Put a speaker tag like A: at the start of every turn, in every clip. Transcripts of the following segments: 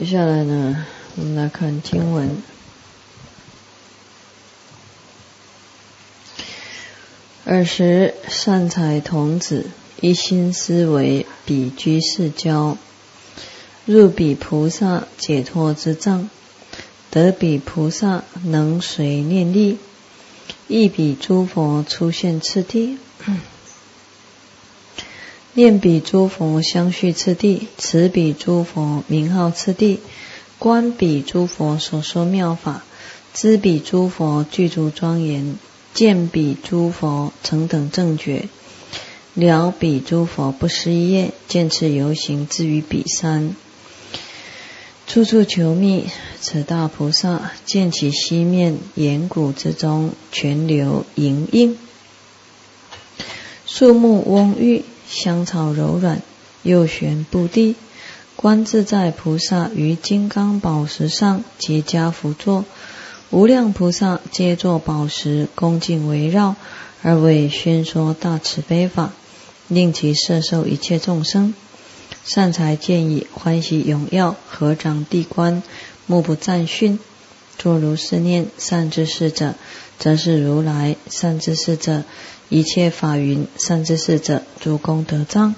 A: 接下来呢，我们来看经文。20善财童子一心思维彼居士交，入彼菩萨解脱之藏，得彼菩萨能随念力，亦彼诸佛出现次第，念彼诸佛相续次第，持彼诸佛名号次第，观彼诸佛所说妙法，知彼诸佛具足庄严，见彼诸佛成等正觉，了彼诸佛不思议业，见此游行至于彼山，处处求觅。此大菩萨见其西面岩谷之中泉流盈映，树木翁郁，香草柔软，右旋布地。观自在菩萨于金刚宝石上结跏趺坐，无量菩萨皆作宝石恭敬围绕，而为宣说大慈悲法，令其摄受一切众生。善财见已，欢喜踊跃，合掌地观，目不暂讯，作如是念：善知识者，则是如来；善知识者，一切法云；善知识者，诸功德藏；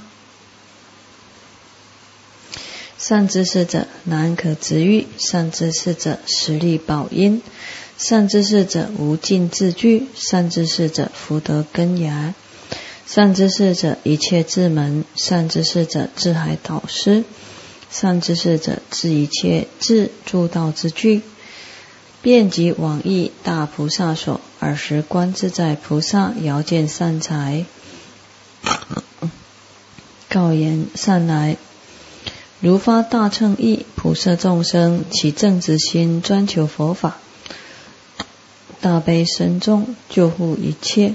A: 善知识者，难可执喻；善知识者，实力宝音；善知识者，无尽自具；善知识者，福德根芽；善知识者，一切智门；善知识者，智海导师；善知识者，知一切智助道之具。遍及往诣大菩萨所，尔时观自在菩萨遥见善财，告言：善来！如发大乘意，普摄众生，其正直心专求佛法，大悲深重，救护一切，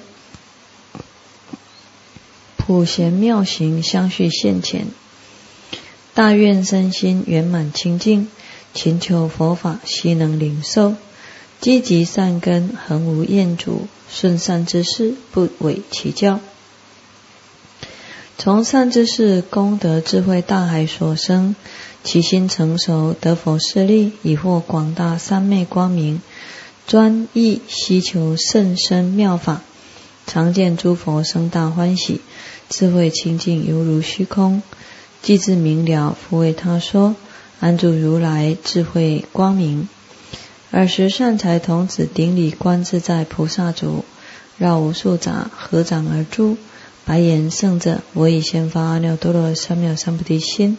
A: 普贤妙行相续现前，大愿身心圆满清净，勤求佛法悉能领受，积极善根恒无厌足，顺善之事不违其教。从善知识功德智慧大海所生，其心成熟，得佛势力，以获广大三昧光明，专意希求甚深妙法，常见诸佛生大欢喜，智慧清净犹如虚空，既知明了，复为他说，安住如来智慧光明。尔时善财童子顶礼观自在菩萨足，绕无数匝，合掌而住，白言：圣者，我已先发阿耨多罗三藐三菩提心，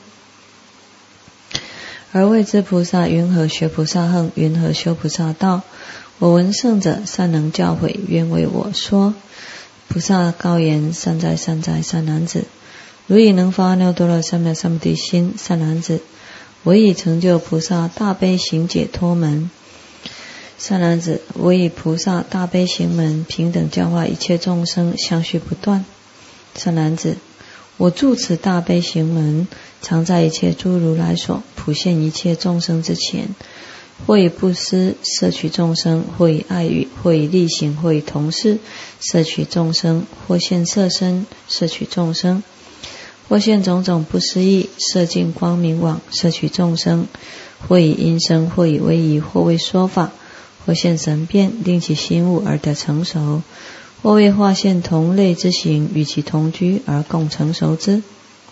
A: 而为之菩萨云何学菩萨行，云何修菩萨道？我闻圣者善能教诲，愿为我说。菩萨告言：善哉善哉，善男子！如已能发阿耨多罗三藐三菩提心，善男子，我已成就菩萨大悲行解脱门。善男子，我以菩萨大悲行门，平等教化一切众生，相续不断。善男子，我住持大悲行门，常在一切诸如来所，普现一切众生之前，或以布施摄取众生，或以爱语，或以力行，或以同事摄取众生，或现色身摄取众生，或现种种不思议摄尽光明网摄取众生，或以音声，或以威仪，或为说法，或现神变令其心悟而得成熟，或为化现同类之形，与其同居而共成熟之。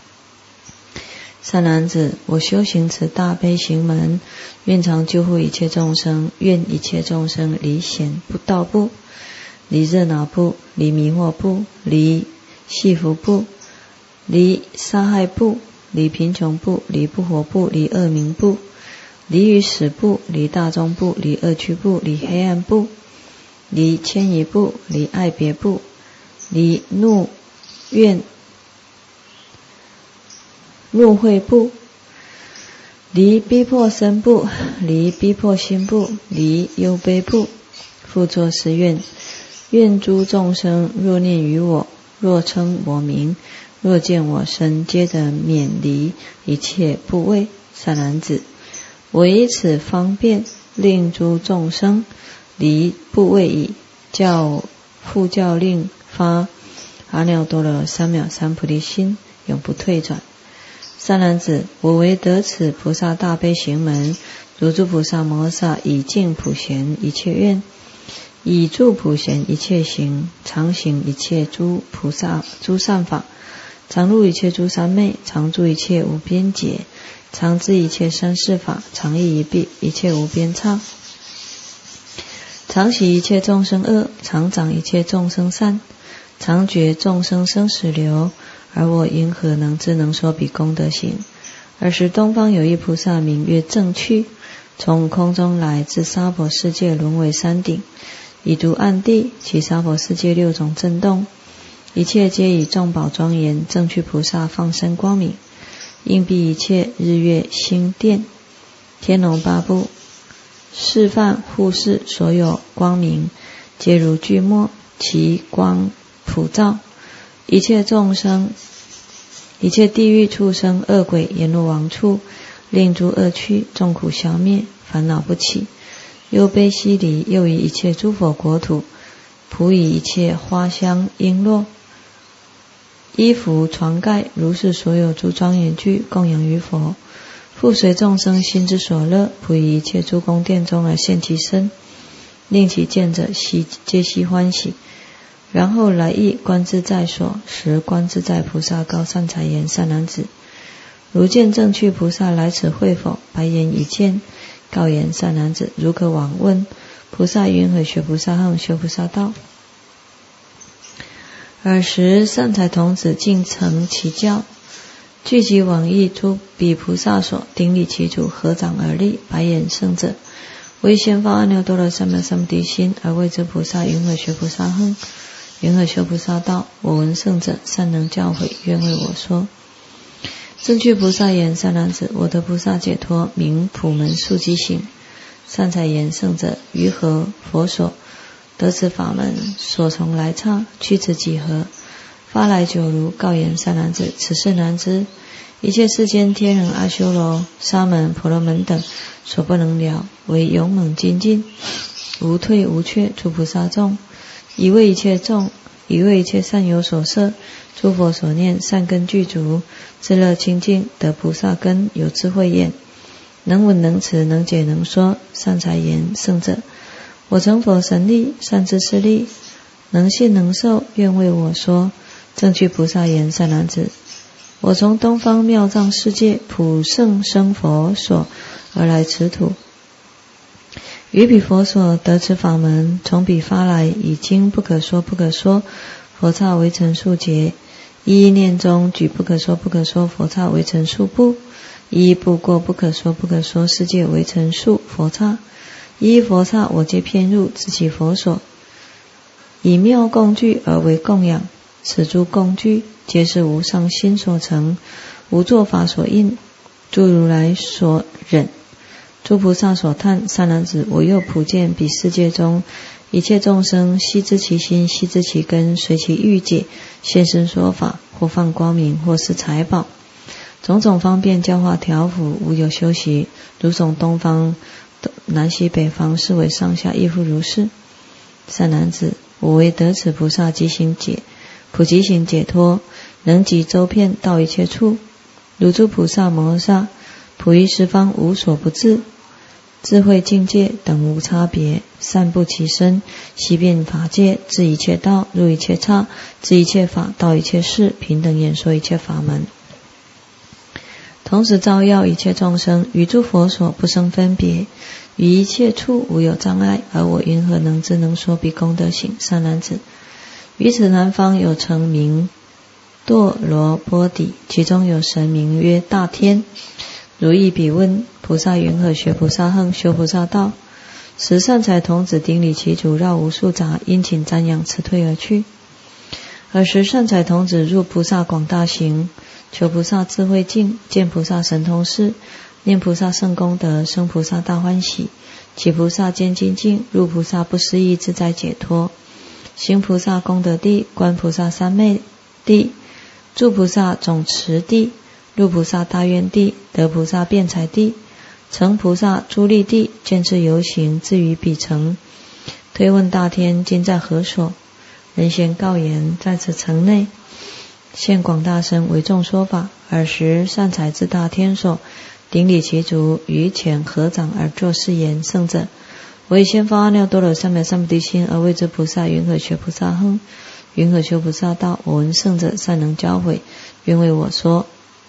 A: 善男子，我修行此大悲行门，愿常救护一切众生，愿一切众生离闲不道不，离热闹不，离迷惑不，离戏服不，离杀害不，离贫穷不，离不活不，离恶名不，离于死不，离大众不，离恶趣不，离黑暗不，离迁移不，离爱别不，离怒怨怒恚不，离逼迫身不，离逼迫心不，离忧悲不。复作是愿：愿诸众生若念于我，若称我名，若见我身，皆得免离一切怖畏。善男子，我以此方便，令诸众生离怖畏已，复教令发阿耨多罗三藐三菩提心，永不退转。 善男子，我为得此菩萨大悲行门，如诸菩萨摩诃萨以净普贤一切愿，以助普贤一切行，常行一切诸菩萨诸善法，常入一切诸三昧，常住一切无边劫，常知一切三世法，常忆一切无边刹，常习一切众生恶，常长一切众生善，常觉众生生死流，而我因何能知能说彼功德行？尔时东方有一菩萨名曰正趣，从空中来，自娑婆世界轮为山顶，以足暗地，其娑婆世界六种震动，一切皆以众宝庄严。正趣菩萨放身光明，应蔽一切日月星殿，天龙八部，示范护视所有光明，皆如巨墨，其光普照一切众生，一切地狱畜生恶鬼阎罗王处，令诸恶趣众苦消灭，烦恼不起。又悲西离，又以一切诸佛国土，普以一切花香璎珞、衣服床盖，如是所有诸庄严具，供养于佛。复随众生心之所乐，普以一切诸宫殿中而现其身，令其见者皆悉欢喜。然后来诣观自在所，时观自在菩萨高善财言：善男子，如见正趣菩萨来此会否？白言已见。告言：善男子，如可往问。菩萨云何？学菩萨行，修菩萨道。尔时善财童子尽承其教，聚集往诣诸彼菩萨所，顶礼其足，合掌而立，白言：圣者，为先发阿耨多罗三藐三菩提心，而谓之菩萨云何学菩萨行？云何修菩萨道？我闻圣者善能教诲，愿为我说。正趣菩萨言：善男子，我得菩萨解脱，名普门速疾行。善财言：圣者，于何佛所得此法门？所从来刹，去此几何？发来久如？告言：善男子，此事难知。一切世间天人阿修罗、沙门、婆罗门等所不能了，为勇猛精进，无退无却。诸菩萨众，以为一切善有所摄，诸佛所念善根具足，自乐清净，得菩萨根，有智慧眼，能闻能持，能解能说。善财言：圣者，我成佛神力，善知识力，能信能受，愿为我说。正趣菩萨言：善男子，我从东方妙藏世界普圣生佛所而来此土，于彼佛所得此法门，从彼发来，已经不可说不可说佛刹为成数劫，一一念中举不可说不可说佛刹为成数步，一一步过不可说不可说世界为成数佛刹，一一佛刹我皆遍入，自其佛所，以妙供具而为供养。此诸供具皆是无上心所成，无作法所应，诸如来所忍，诸菩萨所叹。善男子，我又普见彼世界中一切众生，悉知其心，悉知其根，随其欲解，现身说法，或放光明，或施财宝，种种方便教化调伏，无有休息。如从东方、南西北方，是为上下亦复如是。善男子，我为得此菩萨普及行解脱，能集周遍到一切处，如诸菩萨摩诃萨，普于十方无所不至，智慧境界等无差别，散布其身，悉遍法界，至一切道，入一切刹，知一切法，到一切事，平等演说一切法门，同时照耀一切众生，与诸佛所不生分别，于一切处无有障碍，而我云何能知能说彼功德行？善男子，于此南方有城名堕罗波底，其中有神名曰大天。如意彼问：菩萨云何学菩萨行，修菩萨道？时善财童子顶礼其足，绕无数匝，殷勤瞻仰，辞退而去。尔时善财童子入菩萨广大行，求菩萨智慧境，见菩萨神通事，念菩萨圣功德，生菩萨大欢喜。起菩萨坚精进，入菩萨不思议自在解脱，行菩萨功德地，观菩萨三昧地，住菩萨总持地，入菩萨大愿地，得菩萨辩才地，成菩萨诸力地，见智游行，至于彼城。推问大天：今在何所？人先告言：在此城内。现广大身为众说法， 尔时善财之大天所顶礼其足，于前合掌而作是言：圣者，我以先发阿耨多罗三藐三菩提心而为之菩萨，云何学菩萨行？云何修菩萨道？我闻圣者善能教诲，愿为我说。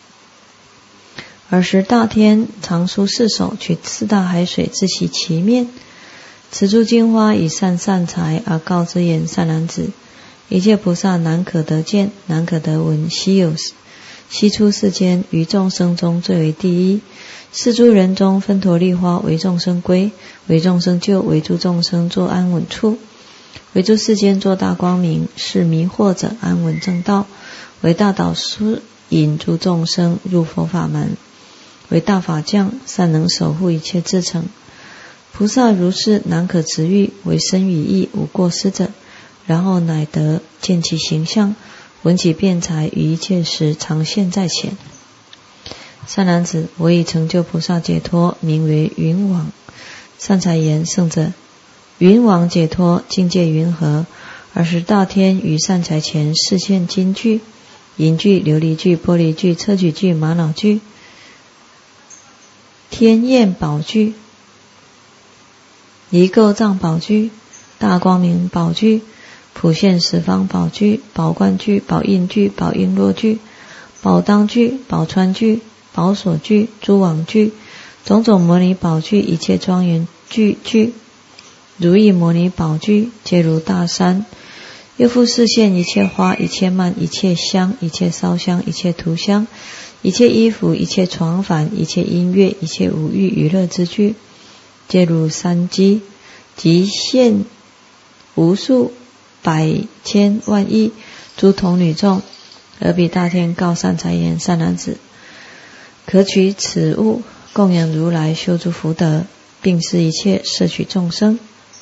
A: 尔时大天长舒四手，取四大海水自洗其面，持诸金花以善财而告之言：善男子，一切菩萨难可得见，难可得闻，悉出世间，于众生中最为第一。是诸人中分陀利花为众生归，为众生救，为诸众生作安稳处，为诸世间作大光明，是迷惑者安稳正道，为大导师引诸众生入佛法门，为大法将善能守护一切至诚。菩萨如是难可执喻，为身语意无过失者，然后乃得见其形象，闻其辩才，于一切时常现在前。善男子，我已成就菩萨解脱，名为云王。善财言：圣者，云王解脱境界云何？尔时大天于善财前示现金具、银具、琉璃具、玻璃具、砗磲具、玛瑙具、天焰宝具、离垢障宝具、大光明宝具、普现十方宝具、宝冠具、宝印具、宝璎珞具、宝当具、宝川具、宝所具、诸网具、种种摩尼宝具，一切庄严具，如意摩尼宝具，皆如大山。又复示现一切花，一切蔓，一切香，一切烧香，一切涂香，一切衣服，一切床幡，一切音乐，一切五欲娱乐之具，皆如山积，即现无数百千万亿诸童女众。而彼大天告善财言：善男子，可取此物供养如来，修诸福德，并施一切摄取众生，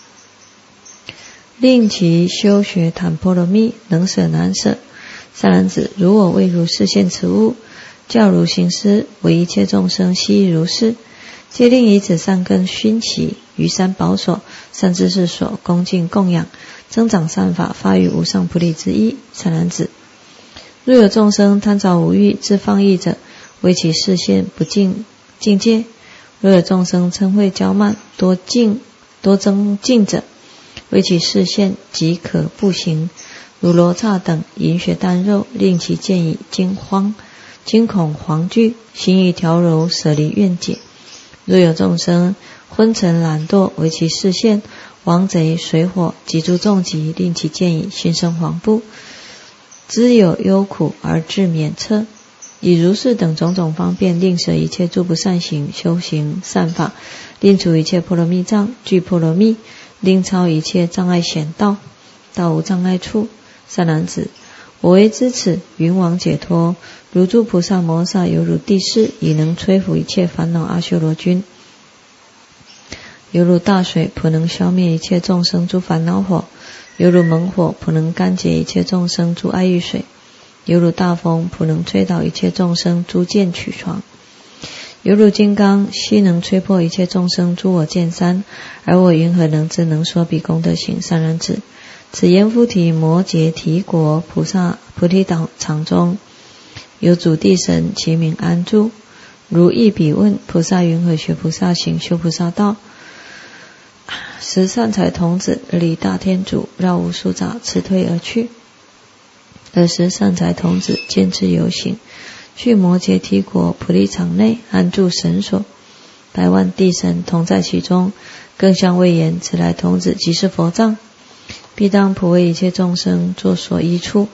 A: 令其修学檀波罗蜜，能舍难舍。善男子，如我为如示现此物，教如行施，为一切众生悉亦如是，皆令以此善根熏习，于三宝所、善知识所恭敬供养，增长善法，发于无上菩提之意。善男子，若有众生贪着无欲，自放逸者，为其示现不净境界；若有众生嗔恚骄慢，多增进者，为其示现即可步行，如罗刹等饮血啖肉，令其见以惊恐惶惧，心意调柔，舍离怨解。若有众生昏沉懒惰，为其示现王贼水火及诸重疾，令其见以心生惶怖，知有忧苦而自免测。以如是等种种方便，令舍一切诸不善行，修行善法，令除一切波罗蜜障，具波罗蜜，令超一切障碍险道，到无障碍处。善男子，我为知此云王解脱，如诸菩萨摩萨，犹如地势，已能摧伏一切烦恼阿修罗军，犹如大水，普能消灭一切众生诸烦恼火，犹如猛火，普能干结一切众生诸爱欲水，犹如大风，普能吹倒一切众生诸剑曲床，犹如金刚，悉能吹破一切众生诸我见山。而我云何能知能说彼功德行？善男子，此阎浮提摩羯提国菩提岛场中，有主地神，其名安住。如意彼问：菩萨云何学菩萨行，修菩萨道？时善财童子离大天竺，绕无数匝，辞退而去。尔时善财童子见之游行，去摩羯提国菩提场内，安住神所，百万地神同在其中，更相谓言：此来童子即是佛藏，必当普为一切众生作所依处，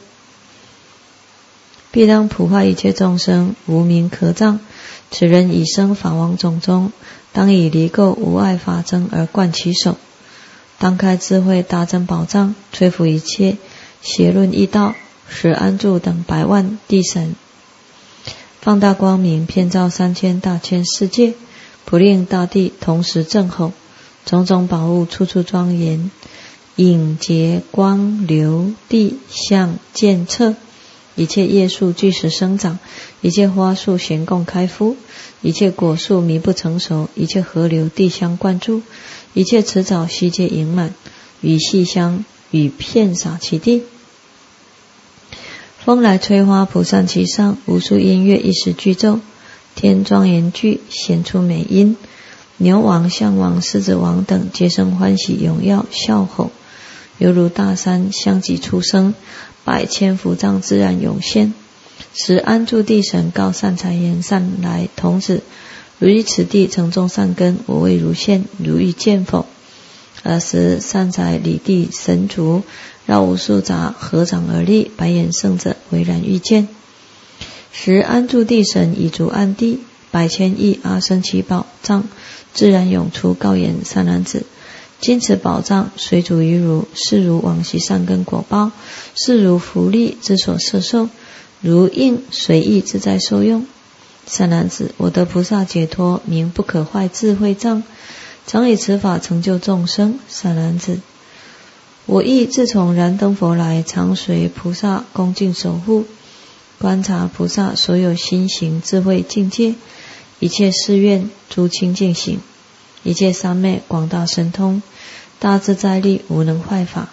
A: 必当普化一切众生无名可障。此人已生法王种中，当以离垢无碍法真而灌其手，当开智慧大珍宝藏，摧伏一切邪论异道，使安住等百万地神放大光明，遍照3000大千世界，普令大地同时震吼，种种宝物处处庄严，影结光流地相见彻，一切叶树俱时生长，一切花树咸共开敷，一切果树弥不成熟，一切河流地相灌注，一切池沼悉皆盈满，雨细香雨遍洒其地。 风来吹花，蒲扇其上，无数音乐一时俱奏，天庄严具，显出美音。牛王、象王、狮子王等皆生欢喜踊跃笑吼，犹如大山相继出生，百千福藏自然涌现。时安住地神告善财言：善来童子，如于此地曾种善根，我为如现，如欲见否？时善财礼地神足，绕无数匝，合掌而立，白眼圣者唯然欲见。时安住地神以足安地，百千亿阿僧祇宝藏自然涌出，告言：善男子，今此宝藏随主于汝，是如往昔善根果报，是如福利之所摄受，如应随意自在受用。善男子，我得菩萨解脱名不可坏智慧藏，常以此法成就众生。善男子，我亦自从燃灯佛来，常随菩萨恭敬守护，观察菩萨所有心行智慧境界，一切誓愿诸清净行，一切三昧广大神通，大自在力无能坏法，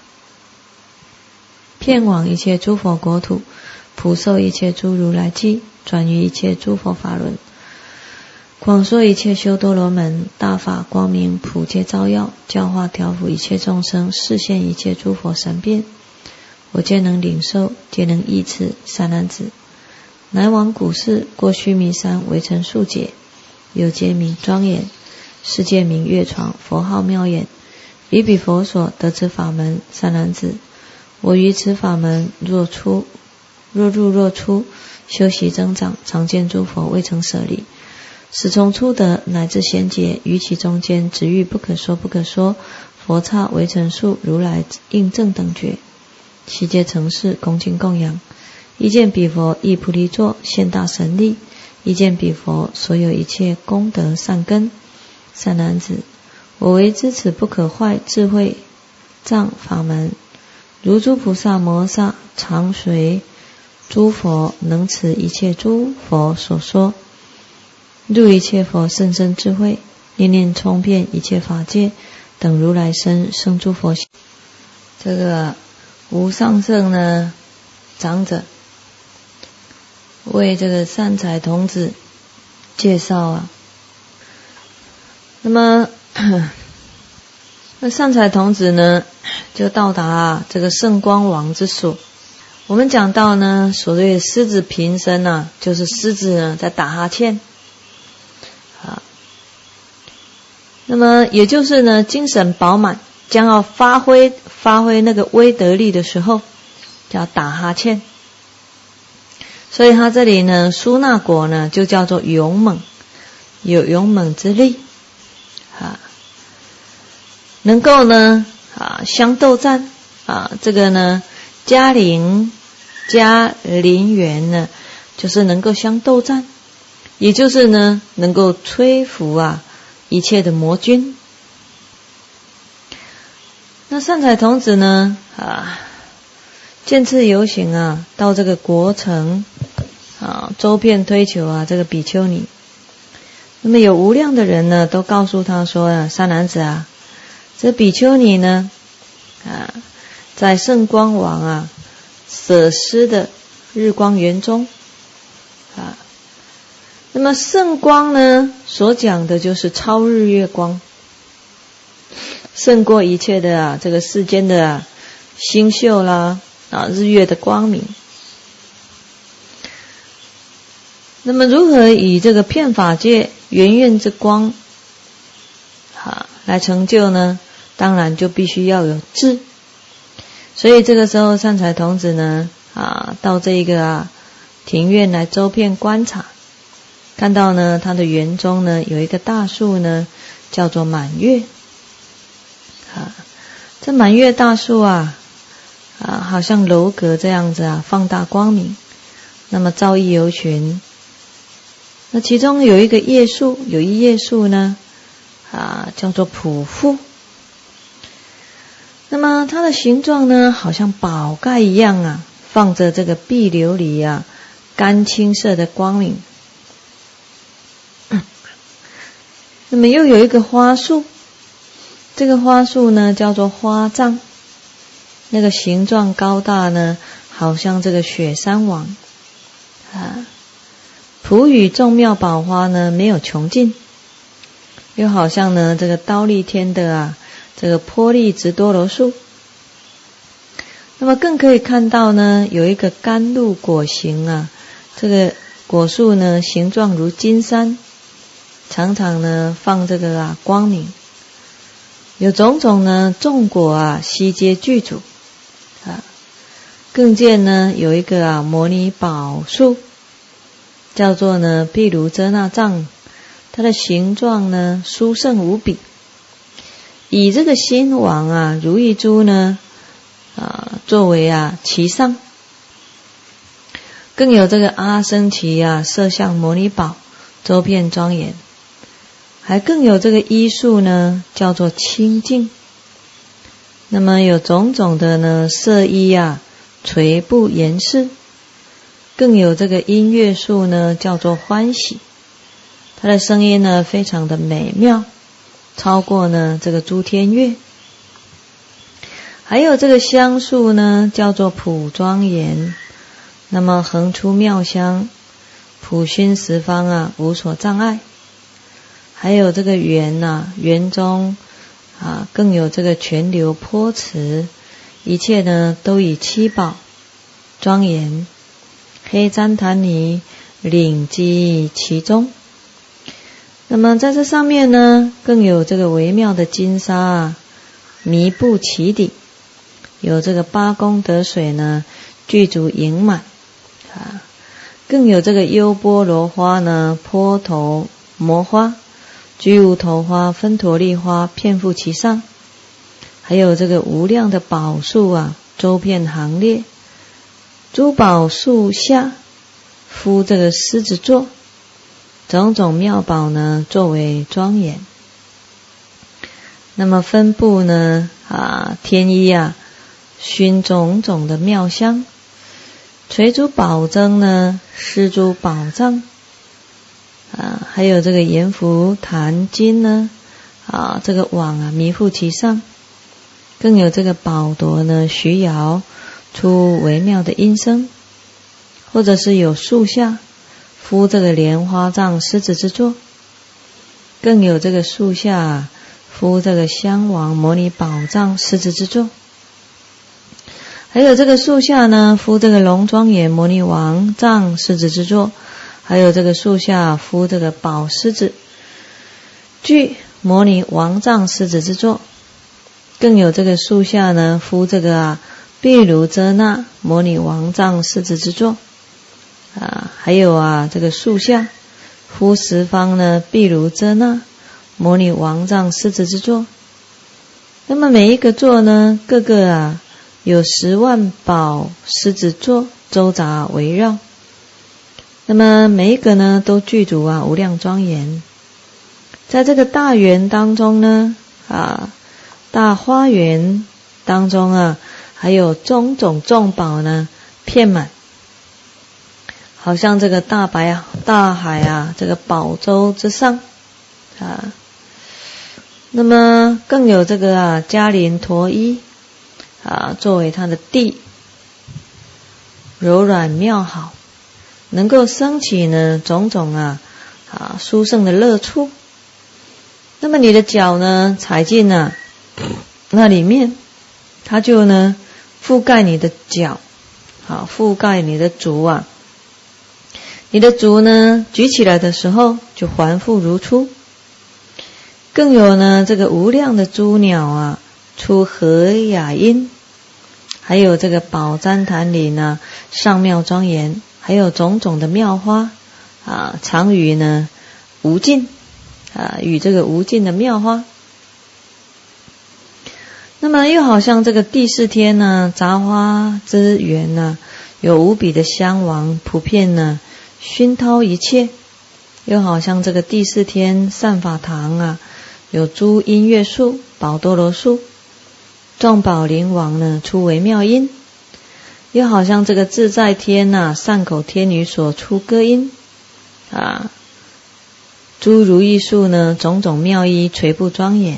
A: 遍往一切诸佛国土，普受一切诸如来际，转于一切诸佛法轮，广说一切修多罗门，大法光明普皆照耀，教化调伏一切众生，示现一切诸佛神变，我皆能领受，皆能依持。善男子，乃往古世过须弥山，围城数劫，有界名庄严，世界名月床，佛号妙眼，于彼佛所得此法门。善男子，我于此法门若出，修习增长，常见诸佛未曾舍离，始从初得乃至贤劫，于其中间只欲不可说不可说，佛刹为陈述，如来应正等觉，悉皆成事恭敬供养。一见彼佛亦菩提座，现大神力，一见彼佛所有一切功德善根。善男子，我为知此不可坏智慧藏法门，如诸菩萨摩萨常随诸佛，能持一切诸佛所说，入一切佛甚深智慧，念念充遍一切法界，等如来身生诸佛性。这个无上胜呢长者为这个善财童子介绍啊，那么那善财童子呢就到达这个圣光王之所。我们讲到呢，所谓狮子平身啊，就是狮子呢在打哈欠啊，那么也就是呢精神饱满，将要发挥那个威德力的时候，叫打哈欠。所以他这里呢，苏那果呢就叫做勇猛，有勇猛之力啊，能够呢相斗战啊，这个呢嘉陵园呢，就是能够相斗战，也就是呢能够摧伏一切的魔君。那善财童子呢见次游行到这个国城周遍推求这个比丘尼。那么有无量的人呢都告诉他说善男子这比丘尼呢在圣光王舍施的日光园中那么圣光呢所讲的就是超日月光，胜过一切的这个世间的星宿啦日月的光明。那么如何以这个遍法界圆愿之光来成就呢？当然就必须要有智。所以这个时候善财童子呢到这一个庭院来周遍观察，看到呢他的园中呢有一个大树呢叫做满月这满月大树好像楼阁这样子放大光明，那么照益游群。那其中有一叶树呢叫做普覆，那么它的形状呢好像宝盖一样放着这个碧琉璃干青色的光明。那么又有一个花树，这个花树呢叫做花藏，那个形状高大呢好像这个雪山王啊。普雨众妙宝花呢，没有穷尽，又好像呢这个忉利天的这个波利直多罗树。那么更可以看到呢，有一个甘露果形这个果树呢形状如金山，常常呢放这个光明，有种种呢众果悉皆具足更见呢有一个摩尼宝树，叫做呢毗卢遮那藏，它的形状呢殊胜无比，以这个心王如意珠呢作为其上，更有这个阿僧祇色相摩尼宝周遍庄严，还更有这个衣束呢叫做清净。那么有种种的呢色衣垂布严饰，更有这个音乐树呢叫做欢喜，它的声音呢非常的美妙，超过呢这个诸天乐。还有这个香树呢叫做普庄严，那么横出妙香，普熏十方无所障碍。还有这个园园中更有这个泉流波池，一切呢都以七宝庄严，黑旃檀尼领积其中。那么在这上面呢更有这个微妙的金沙弥布其底，有这个八功德水呢具足盈满更有这个优波罗花呢波头摩花居无头花分陀利花遍覆其上，还有这个无量的宝树周遍行列，诸宝树下敷这个狮子座，种种妙宝呢作为庄严。那么分布呢天衣熏种种的妙香，垂诸宝灯呢施诸宝藏还有这个阎浮檀金呢这个网弥覆其上，更有这个宝铎呢徐摇出微妙的音声，或者是有树下敷这个莲花藏狮子之座，更有这个树下敷这个香王摩尼宝藏狮子之座，还有这个树下呢敷这个龙庄严摩尼王藏狮子之座，还有这个树下敷这个宝狮子具摩尼王藏狮子之座，更有这个树下呢敷这个毗卢遮那摩尼王藏狮子之座还有这个树下敷十方呢毗卢遮那摩尼王藏狮子之座。那么每一个座呢各个有10万宝狮子座周匝围绕，那么每一个呢都具足无量庄严。在这个大园当中呢大花园当中还有种种众宝呢遍满，好像这个大海这个宝洲之上那么更有这个迦林陀衣作为它的地，柔软妙好，能够升起呢种种殊胜的乐处。那么你的脚呢踩进那里面，它就呢覆盖你的脚覆盖你的足你的足呢举起来的时候就还复如初。更有呢这个无量的诸鸟出和雅音，还有这个宝旃檀林上妙庄严，还有种种的妙花常与呢无尽与这个无尽的妙花。那么又好像这个第四天杂花之园有无比的香王普遍呢熏陶一切，又好像这个第四天善法堂有诸音乐树宝多罗树，众宝灵王呢出微妙音，又好像这个自在天善口天女所出歌音诸如意树呢种种妙衣垂布庄严。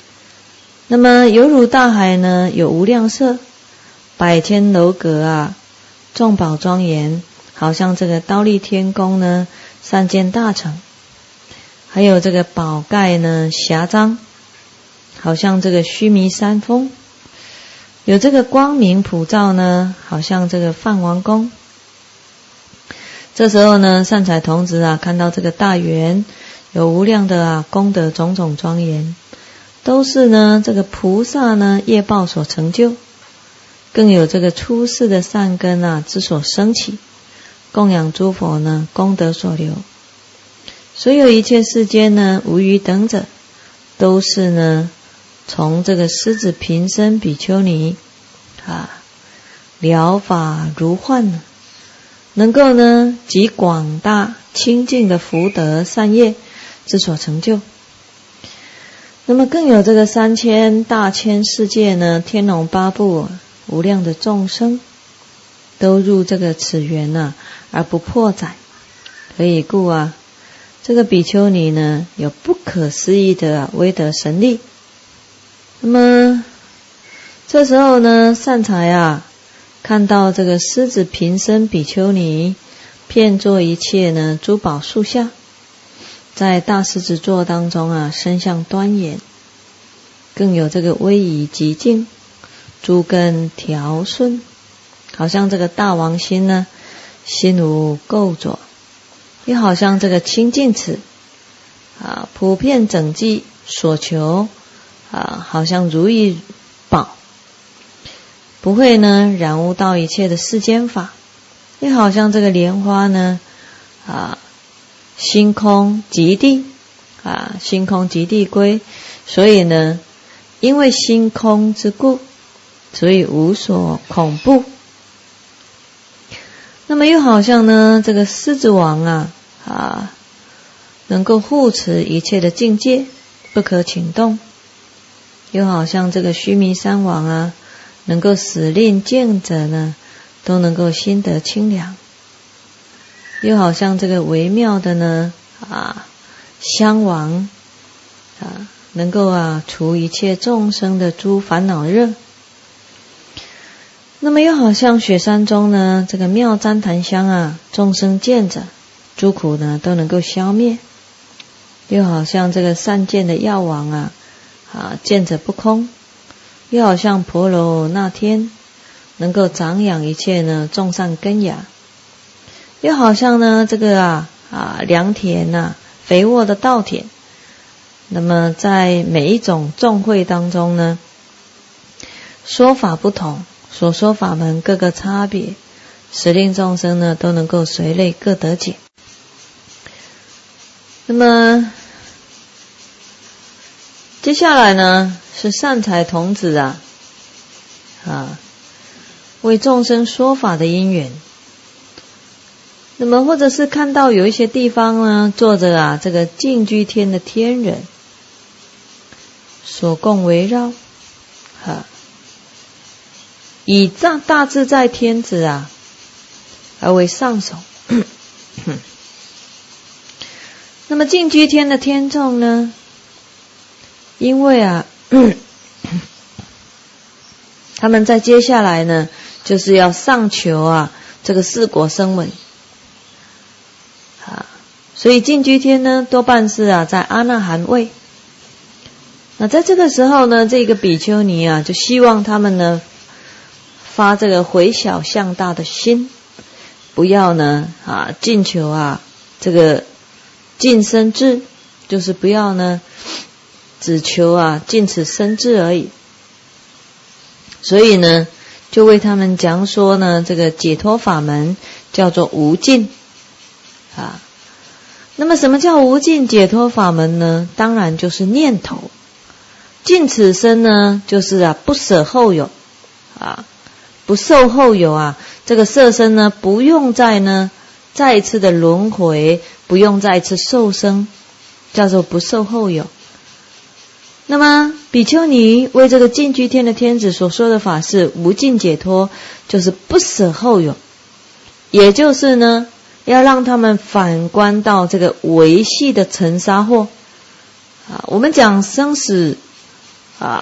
A: 那么犹如大海呢有无量色，百千楼阁众宝庄严，好像这个忉利天宫呢三间大城，还有这个宝盖呢狭张，好像这个须弥山峰，有这个光明普照呢，好像这个梵王宫。这时候呢，善财童子啊，看到这个大园有无量的功德种种庄严，都是呢这个菩萨呢业报所成就，更有这个出世的善根之所生起，供养诸佛呢功德所留。所有一切世间呢无余等者，都是呢从这个狮子平生比丘尼了法如幻呢，能够呢集广大清净的福德善业之所成就。那么更有这个3000大千世界呢，天龙八部无量的众生，都入这个此园而不破载。所以故这个比丘尼呢，有不可思议的威德神力。那么这时候呢，善财看到这个狮子平生比丘尼遍作一切呢珠宝树下，在大狮子座当中身相端严，更有这个威仪极净，诸根调顺，好像这个大王心呢心无垢浊，也好像这个清净池普遍整济所求好像如意宝，不会呢染污到一切的世间法，也好像这个莲花呢心空极地心空极地归。所以呢，因为心空之故，所以无所恐怖。那么又好像呢这个狮子王能够护持一切的境界，不可侵动。又好像这个须弥山王能够使令见者呢都能够心得清凉。又好像这个微妙的呢香王能够除一切众生的诸烦恼热。那么又好像雪山中呢这个妙旃檀香众生见者诸苦呢都能够消灭。又好像这个善见的药王见者不空。又好像婆罗那天能够长养一切呢众善根芽。又好像呢这个良田肥沃的稻田。那么在每一种众会当中呢，说法不同，所说法门各个差别，使令众生呢都能够随类各得解。那么接下来呢是善财童子为众生说法的因缘。那么或者是看到有一些地方呢坐着这个净居天的天人所共围绕以大自在天子而为上首。那么净居天的天众呢，因为他们在接下来呢就是要上求这个四果声闻所以净居天呢多半是在阿那含位。那在这个时候呢，这个比丘尼就希望他们呢发这个回小向大的心，不要呢尽求这个尽身智，就是不要呢只求尽此身智而已。所以呢就为他们讲说呢这个解脱法门叫做无尽那么什么叫无尽解脱法门呢？当然就是念头。尽此身呢就是不舍后有不受后有这个色身呢不用再一次的轮回，不用再一次受生，叫做不受后有。那么比丘尼为这个净居天的天子所说的法是无尽解脱，就是不舍后有，也就是呢要让他们反观到这个维系的尘沙惑我们讲生死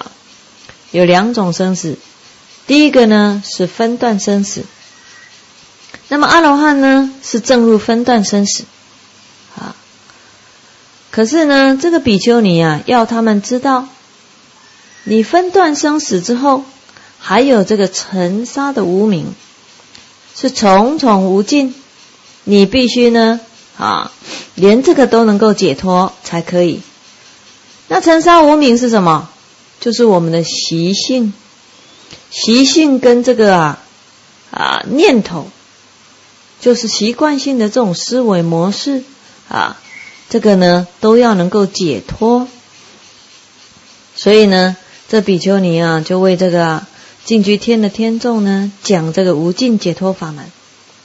A: 有两种生死。第一个呢是分段生死， 那么阿罗汉呢，是证入分段生死啊。可是呢，这个比丘尼啊，要他们知道，你分段生死之后，还有这个尘沙的无明，是重重无尽，你必须呢连这个都能够解脱才可以。那尘沙无明是什么？就是我们的习性，习性跟这个念头，就是习惯性的这种思维模式这个呢都要能够解脱。所以呢，这比丘尼就为这个净居天的天众呢讲这个无尽解脱法门。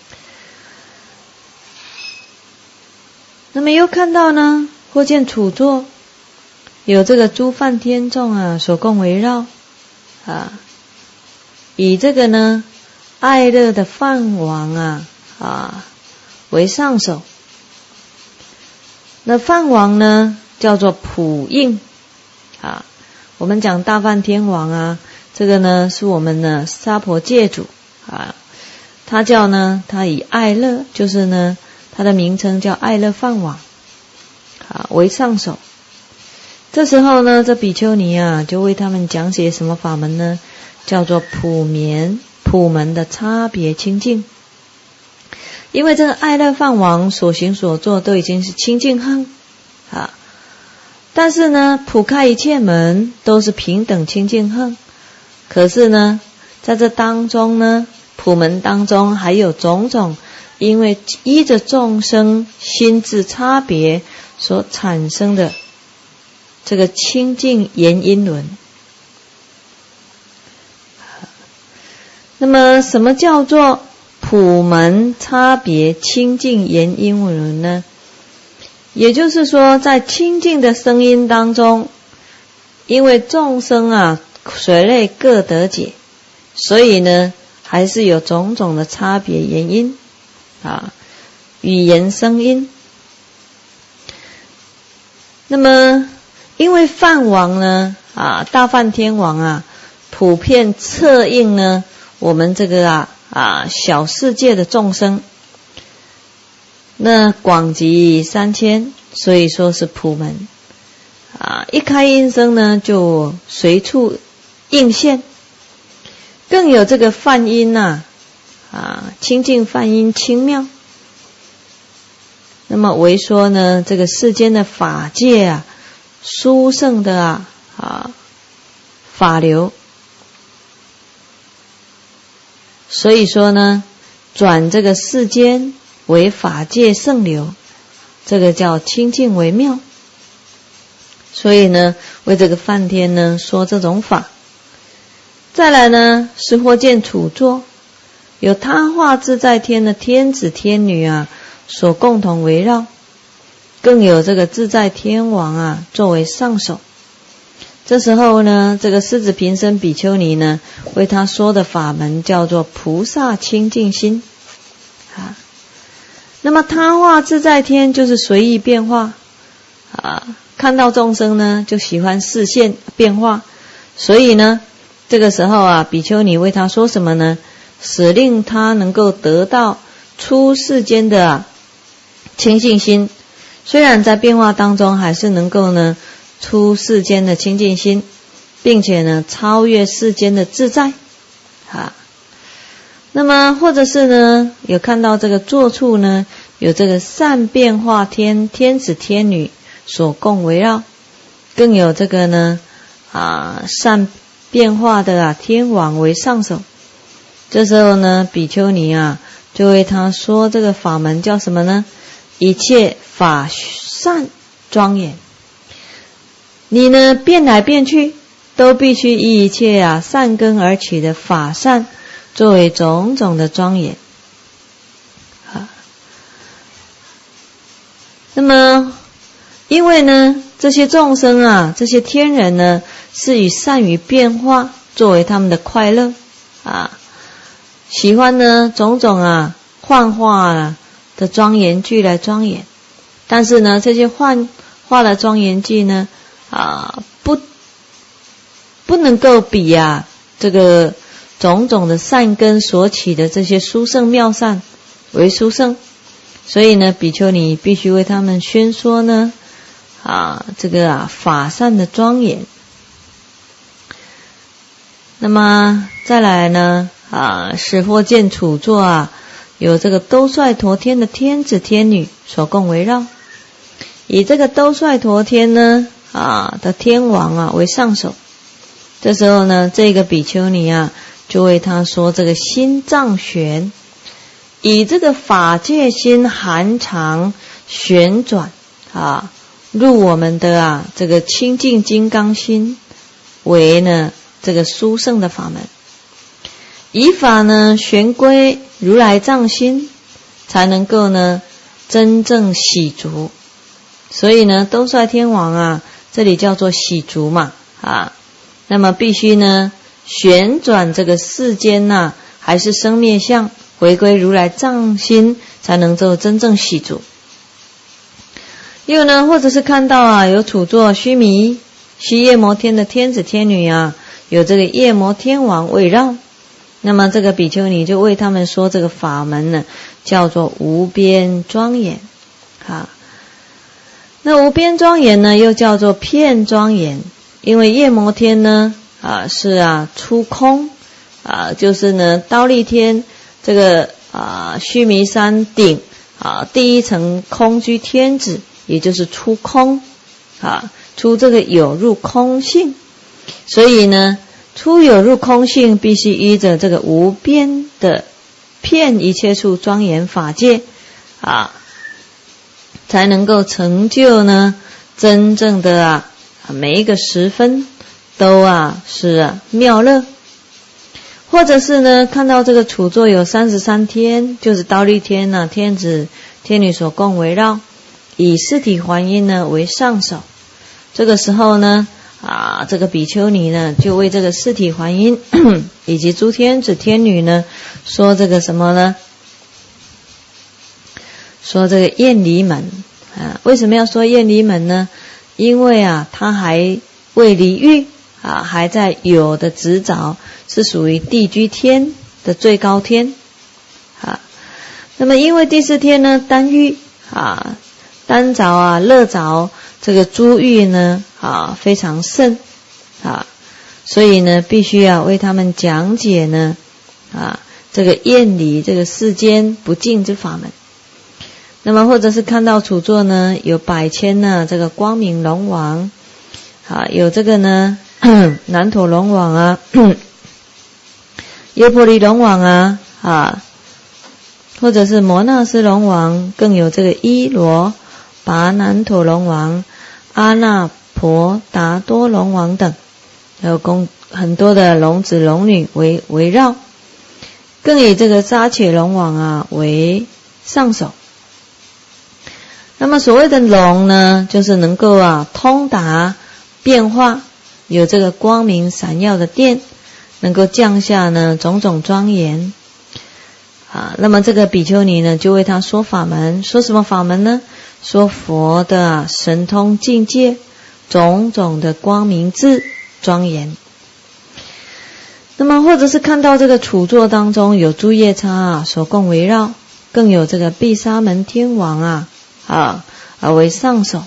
A: 那么又看到呢，或见处座有这个诸梵天众所共围绕以这个呢爱乐的梵王为上首。那梵王呢叫做普应我们讲大梵天王这个呢是我们的娑婆界主他叫呢，他以爱乐，就是呢他的名称叫爱乐梵王为上首。这时候呢，这比丘尼就为他们讲解什么法门呢？叫做普门的差别清净。因为这个爱乐梵王所行所作都已经是清净行但是呢，普开一切门都是平等清净行。可是呢，在这当中呢，普门当中还有种种，因为依着众生心智差别所产生的这个清净言因轮。那么什么叫做普门差别清净言因轮呢？也就是说，在清净的声音当中，因为众生随类各得解，所以呢还是有种种的差别原因语言声音。那么因为梵王呢大梵天王普遍策应呢我们这个小世界的众生，那广及3000，所以说是普门一开音声呢就随处应现。更有这个梵音清净梵音清妙。那么为说呢，这个世间的法界殊胜的法流。所以说呢，转这个世间为法界圣流，这个叫清净为妙。所以呢，为这个梵天呢说这种法。再来呢，是或见处座有他化自在天的天子天女所共同围绕，更有这个自在天王作为上首。这时候呢，这个狮子平生比丘尼呢为他说的法门叫做菩萨清净心那么他化自在天就是随意变化看到众生呢就喜欢视线变化。所以呢这个时候比丘尼为他说什么呢？使令他能够得到出世间的清净心，虽然在变化当中还是能够呢出世间的清净心，并且呢超越世间的自在那么或者是呢有看到这个座处呢有这个善变化天子天女所共围绕，更有这个呢善变化的天王为上首。这时候呢比丘尼就为他说这个法门叫什么呢？一切法善庄严。你呢变来变去都必须以一切善根而起的法善作为种种的庄严那么因为呢这些众生这些天人呢是以善于变化作为他们的快乐喜欢呢种种幻化的庄严具来庄严。但是呢这些幻化的庄严具呢不能够比这个种种的善根所起的这些殊胜妙善为殊胜。所以呢，比丘尼必须为他们宣说呢这个法善的庄严。那么再来呢使或见处座有这个兜率陀天的天子天女所共围绕，以这个兜率陀天呢的天王为上首。这时候呢，这个比丘尼就为他说这个心藏旋，以这个法界心含藏旋转入我们的这个清净金刚心为呢这个殊胜的法门，以法呢旋归如来藏心，才能够呢真正喜足。所以呢，兜率天王这里叫做喜足嘛那么必须呢旋转这个世间还是生灭相，回归如来藏心，才能够真正喜足。又呢，或者是看到有处座须弥须夜摩天的天子天女有这个夜摩天王围绕，那么这个比丘尼就为他们说这个法门呢，叫做无边庄严那无边庄严呢，又叫做遍庄严，因为夜摩天呢是出空就是呢忉利天这个须弥山顶第一层空居天子，也就是出空出这个有入空性。所以呢，出有入空性必须依着这个无边的遍一切处庄严法界才能够成就呢真正的每一个时分都是妙乐。或者是呢看到这个处座有33天，就是忉利天天子天女所共围绕，以四体还音呢为上首。这个时候呢这个比丘尼呢就为这个四体还音以及诸天子天女呢说这个什么呢，说这个厌离门为什么要说厌离门呢？因为他还未离欲还在有的执着，是属于地居天的最高天那么因为第四天呢单欲单着乐着这个诸欲呢非常盛所以呢必须为他们讲解呢这个厌离这个世间不净之法门。那么或者是看到处座呢有100千呢这个光明龙王有这个呢南陀龙王优婆离龙王或者是摩那斯龙王，更有这个伊罗跋难陀龙王、阿那婆达多龙王等，还有很多的龙子龙女围绕，更以这个沙且龙王为上首。那么所谓的龙呢，就是能够通达变化，有这个光明闪耀的电，能够降下呢种种庄严那么这个比丘尼呢就为他说法门。说什么法门呢？说佛的神通境界，种种的光明智庄严。那么或者是看到这个处座当中有诸夜叉所共围绕，更有这个毗沙门天王为上首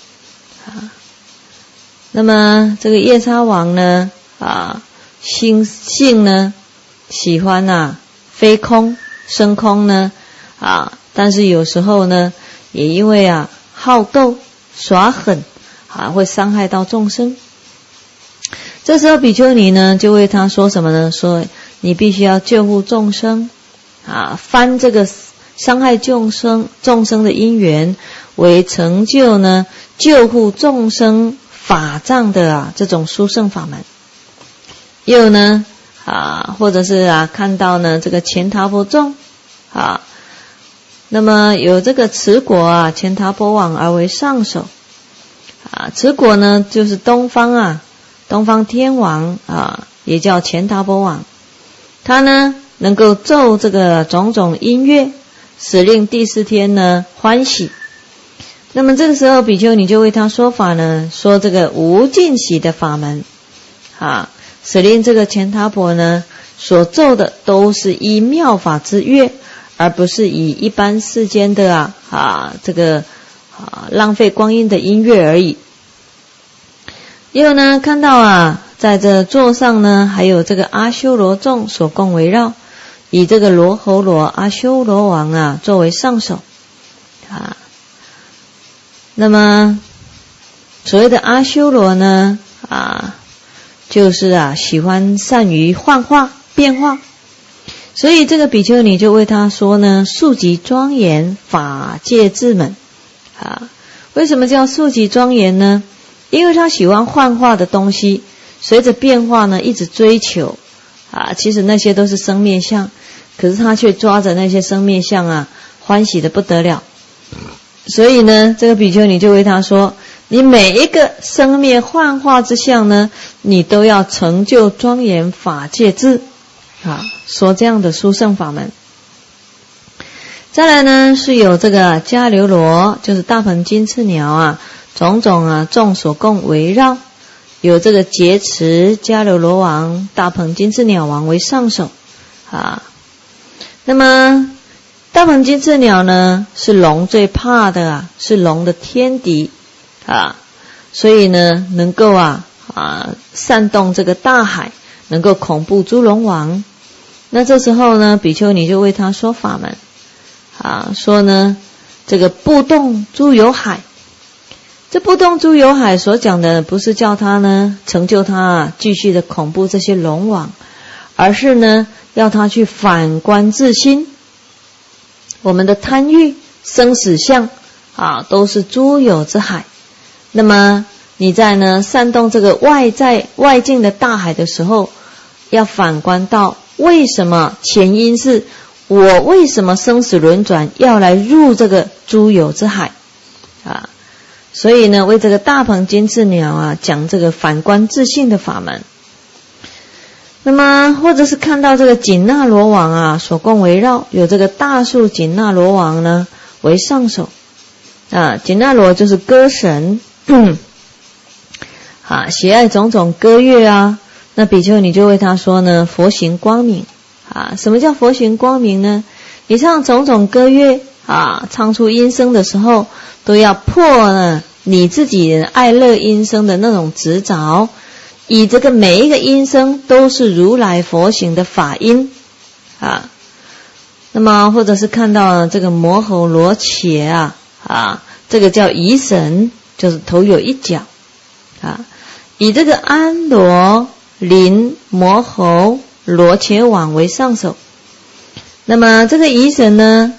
A: 那么这个夜叉王呢心性呢喜欢飞空升空呢但是有时候呢也因为好斗耍狠会伤害到众生。这时候比丘尼呢就为他说什么呢？说你必须要救护众生翻这个伤害众生的因缘，为成就呢救护众生法藏的这种殊胜法门。又呢或者是看到呢这个乾闥婆众那么有这个持国乾闥婆王而为上首持国呢就是东方天王也叫乾闥婆王，他呢能够奏这个种种音乐，使令第四天呢欢喜。那么这个时候比丘尼就为他说法呢，说这个无尽喜的法门使令这个乾闥婆呢所奏的都是依妙法之乐而不是以一般世间的浪费光阴的音乐而已。又呢，看到在这座上呢，还有这个阿修罗众所共围绕，以这个罗侯罗阿修罗王作为上首那么所谓的阿修罗呢就是喜欢善于幻化变化，所以这个比丘尼就为他说呢，速集庄严法界智门为什么叫速集庄严呢？因为他喜欢幻化的东西，随着变化呢一直追求其实那些都是生灭相，可是他却抓着那些生灭相欢喜的不得了。所以呢，这个比丘尼就为他说，你每一个生灭幻化之相呢，你都要成就庄严法界智说这样的殊胜法门。再来呢，是有这个迦留罗，就是大鹏金翅鸟种种众所共围绕，有这个劫持迦留罗王、大鹏金翅鸟王为上首那么大鹏金翅鸟呢，是龙最怕的是龙的天敌所以呢，能够煽动这个大海，能够恐怖诸龙王。那这时候呢，比丘尼就为他说法门说呢，这个不动诸有海。这不动诸有海所讲的，不是叫他呢成就他继续的恐怖这些龙王，而是呢要他去反观自心。我们的贪欲生死相都是诸有之海。那么你在呢煽动这个外境的大海的时候，要反观到为什么前因是我为什么生死轮转要来入这个诸有之海所以呢，为这个大鹏金翅鸟讲这个反观自性的法门。那么或者是看到这个紧那罗王所共围绕，有这个大树紧那罗王呢为上首紧那罗就是歌神喜爱种种歌乐那比丘尼就为他说呢，佛行光明什么叫佛行光明呢？你唱种种歌乐唱出音声的时候，都要破呢你自己爱乐音声的那种执着，以这个每一个音声都是如来佛行的法音那么或者是看到这个摩吼罗伽这个叫仪神，就是头有一角以这个安罗林摩吼罗伽王为上首。那么这个仪神呢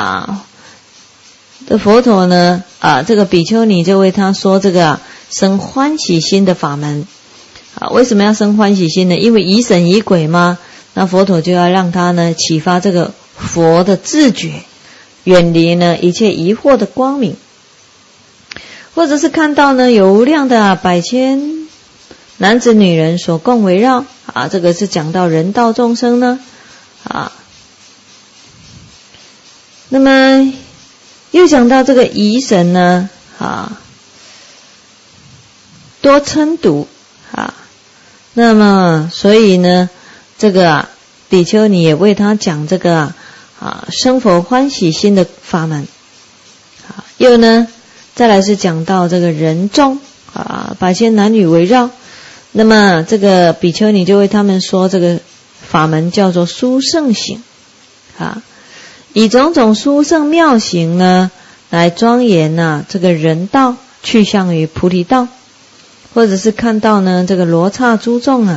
A: 这佛陀呢这个比丘尼就为他说这个生欢喜心的法门为什么要生欢喜心呢？因为疑神疑鬼嘛，那佛陀就要让他呢启发这个佛的自觉，远离呢一切疑惑的光明。或者是看到呢有无量的百千男子女人所共围绕这个是讲到人道众生呢那么又讲到这个疑神呢多嗔毒那么所以呢这个比丘尼也为他讲这个生佛欢喜心的法门又呢再来是讲到这个人众百千男女围绕，那么这个比丘尼就为他们说这个法门叫做殊胜行以种种殊胜妙行呢来庄严这个人道，去向于菩提道。或者是看到呢这个罗刹诸众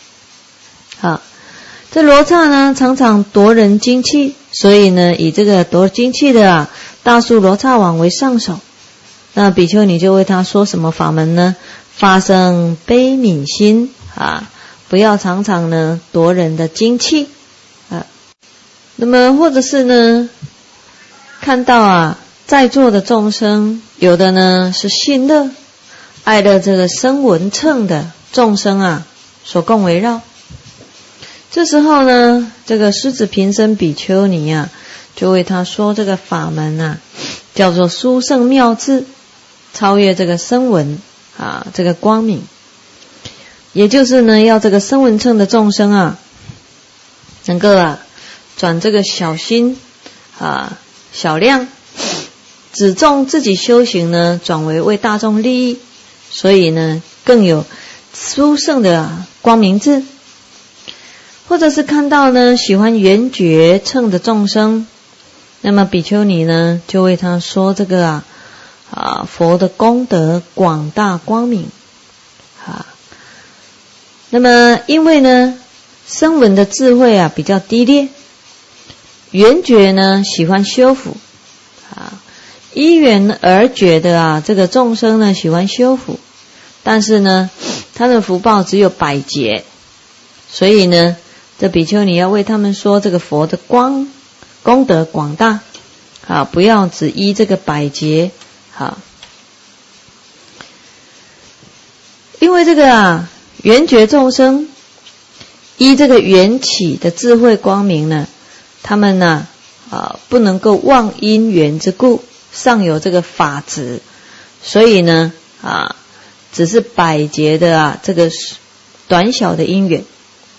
A: 这罗刹呢常常夺人精气，所以呢以这个夺精气的大树罗刹王为上首。那比丘尼就为他说什么法门呢？发生悲悯心不要常常呢夺人的精气那么或者是呢看到在座的众生，有的呢是信乐爱乐这个声闻乘的众生所共围绕。这时候呢这个狮子平生比丘尼就为他说这个法门叫做殊胜妙智，超越这个声闻这个光明。也就是呢要这个声闻乘的众生能够转这个小心小量，只重自己修行呢，转为大众利益，所以呢更有殊胜的光明智。或者是看到呢喜欢圆觉乘的众生，那么比丘尼呢就为他说这个佛的功德广大光明那么因为呢声闻的智慧比较低劣，圆觉呢喜欢修福依缘而觉的这个众生呢喜欢修福，但是呢他的福报只有百劫，所以呢这比丘尼要为他们说这个佛的功德广大不要只依这个百劫因为这个圆觉众生依这个缘起的智慧光明呢，他们呢不能够忘因缘之故，尚有这个法执，所以呢只是百劫的这个短小的因缘。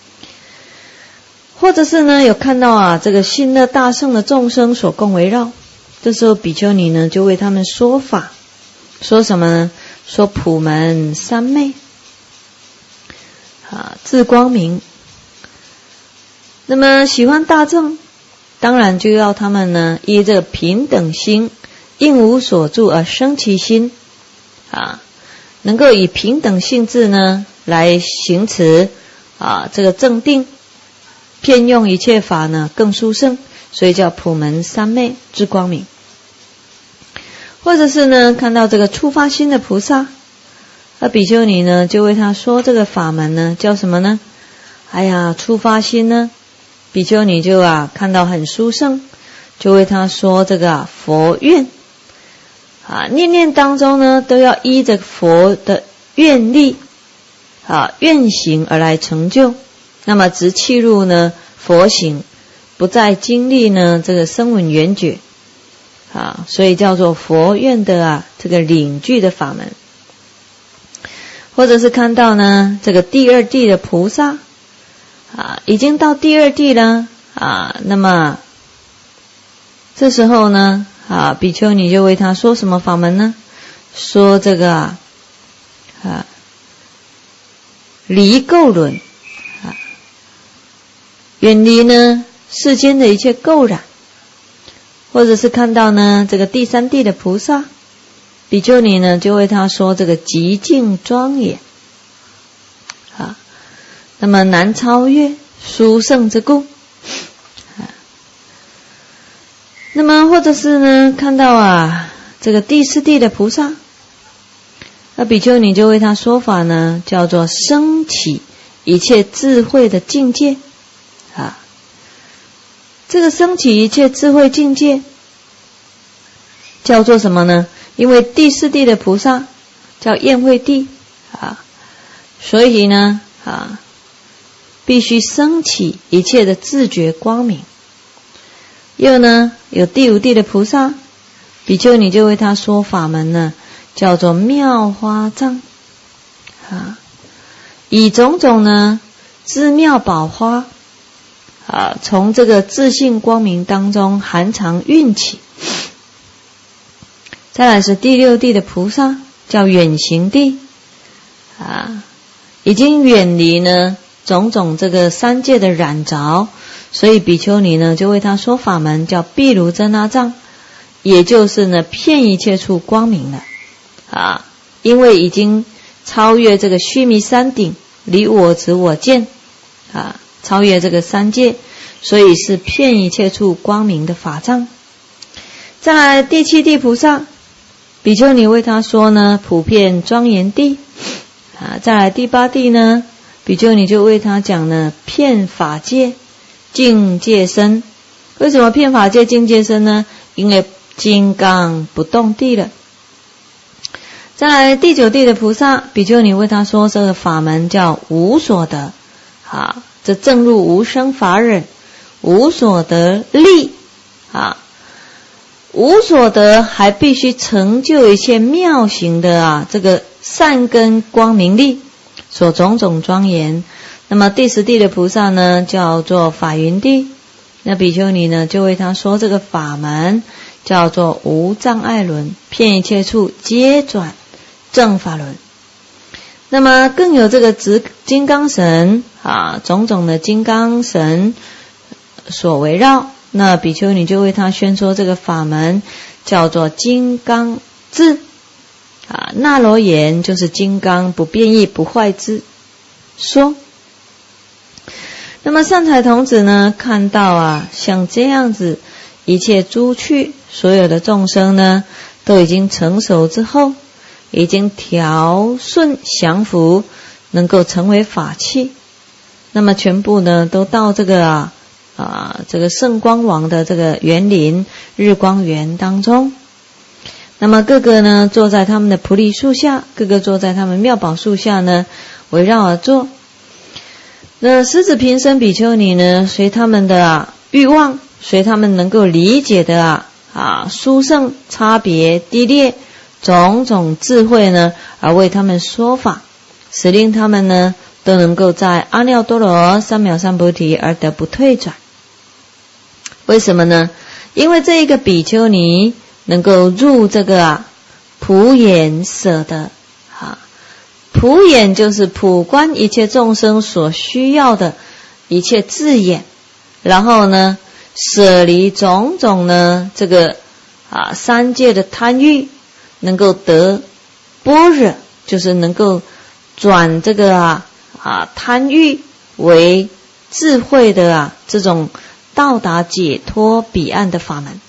A: 或者是呢有看到这个信乐大圣的众生所共围绕，这时候比丘尼呢就为他们说法，说什么呢？说普门三昧自光明。那么喜欢大正，当然就要他们呢依这个平等心，应无所住而生其心能够以平等性质呢来行持这个正定，遍用一切法呢更殊胜，所以叫普门三昧之光明。或者是呢看到这个触发心的菩萨，比丘尼呢就为他说这个法门呢叫什么呢？触发心呢，比丘尼就看到很殊胜，就为他说这个佛愿念念当中呢都要依着佛的愿力愿行而来成就，那么直契入呢佛行，不再经历呢这个声闻缘觉所以叫做佛愿的这个领具的法门。或者是看到呢这个第二地的菩萨已经到第二地了那么这时候呢比丘尼就为他说什么法门呢？说这个离垢轮远离呢世间的一切垢染。或者是看到呢这个第三地的菩萨，比丘尼呢就为他说这个极净庄严那么难超越殊胜之故那么或者是呢看到这个第四地的菩萨，那比丘尼就为他说法呢叫做升起一切智慧的境界这个升起一切智慧境界叫做什么呢？因为第四地的菩萨叫焰慧地所以呢必须升起一切的自觉光明。又呢有第五地的菩萨，比丘尼就为他说法门呢叫做妙花藏以种种呢智妙宝花从这个自性光明当中含藏运起。再来是第六地的菩萨，叫远行地已经远离呢种种这个三界的染着，所以比丘尼呢就为他说法门叫毗卢遮那藏，也就是呢遍一切处光明了因为已经超越这个须弥山顶，离我执我见超越这个三界，所以是遍一切处光明的法藏。再来第七地菩萨，比丘尼为他说呢普遍庄严地再来第八地呢，比丘尼就为他讲呢遍法界境界身。为什么遍法界境界身呢？因为金刚不动地了。再来第九地的菩萨，比丘尼为他说这个法门叫无所得这正入无生法忍，无所得力无所得还必须成就一切妙行的这个善根光明力所种种庄严。那么第十地的菩萨呢叫做法云地那比丘尼呢就为他说这个法门叫做无障碍轮，遍一切处皆转正法轮。那么更有这个金刚神种种的金刚神所围绕，那比丘尼就为他宣说这个法门叫做金刚智那罗延就是金刚不变异不坏之说。那么善财童子呢看到像这样子一切诸趣所有的众生呢都已经成熟之后，已经调顺降伏，能够成为法器，那么全部呢都到这个这个圣光王的这个园林日光园当中。那么各个呢坐在他们的菩提树下，各个坐在他们妙宝树下呢围绕而坐。那狮子平生比丘尼呢随他们的欲望，随他们能够理解的殊胜差别低劣种种智慧呢而为他们说法，使令他们呢都能够在阿耨多罗三藐三菩提而得不退转。为什么呢？因为这一个比丘尼能够入这个普眼舍的普眼就是普观一切众生所需要的一切智眼，然后呢舍离种种呢这个三界的贪欲，能够得般若，就是能够转这个贪欲为智慧的这种到达解脱彼岸的法门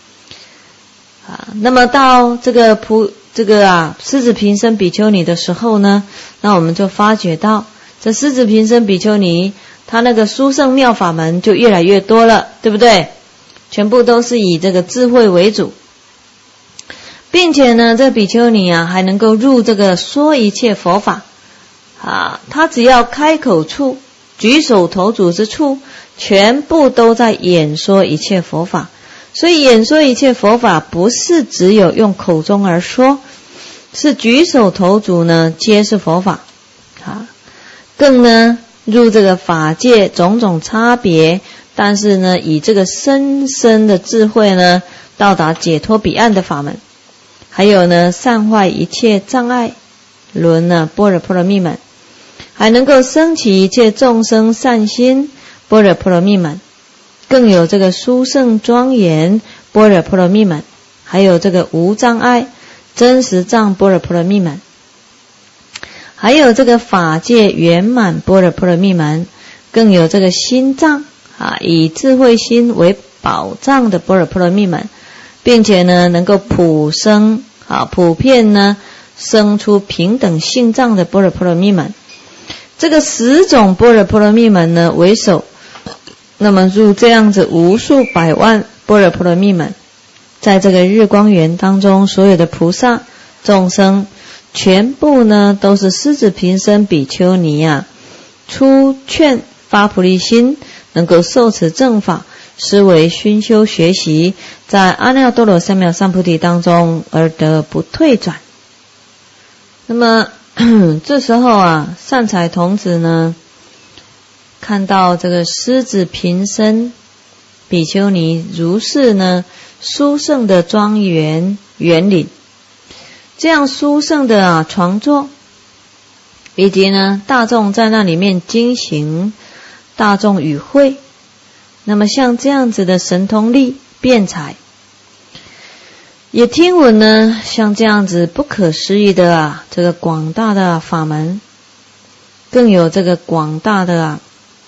A: 那么到这个狮子平生比丘尼的时候呢，那我们就发觉到这狮子平生比丘尼他那个殊胜妙法门就越来越多了，对不对？全部都是以这个智慧为主，并且呢这比丘尼还能够入这个说一切佛法他只要开口处举手投足之处，全部都在演说一切佛法。所以演说一切佛法不是只有用口中而说，是举手投足呢皆是佛法更呢入这个法界种种差别，但是呢以这个深深的智慧呢到达解脱彼岸的法门。还有呢散坏一切障碍轮般若波罗蜜门，还能够升起一切众生善心般若波罗蜜门，更有这个殊胜庄严般若波罗蜜门，还有这个无障碍真实藏般若波罗蜜门，还有这个法界圆满般若波罗蜜门，更有这个心藏以智慧心为宝藏的般若波罗蜜门，并且呢能够普遍呢生出平等性藏的般若波罗蜜门。这个10种般若波罗蜜门呢为首，那么入这样子无数百万般若波罗蜜门，在这个日光园当中，所有的菩萨众生全部呢都是狮子平生比丘尼出劝发菩提心，能够受持正法，思维熏修学习，在阿耨多罗三藐三菩提当中而得不退转。那么这时候善财童子呢看到这个狮子平生比丘尼如是呢殊胜的庄严园林，这样殊胜的床座，以及呢大众在那里面经行大众与会，那么像这样子的神通力辩才，也听闻呢像这样子不可思议的这个广大的法门，更有这个广大的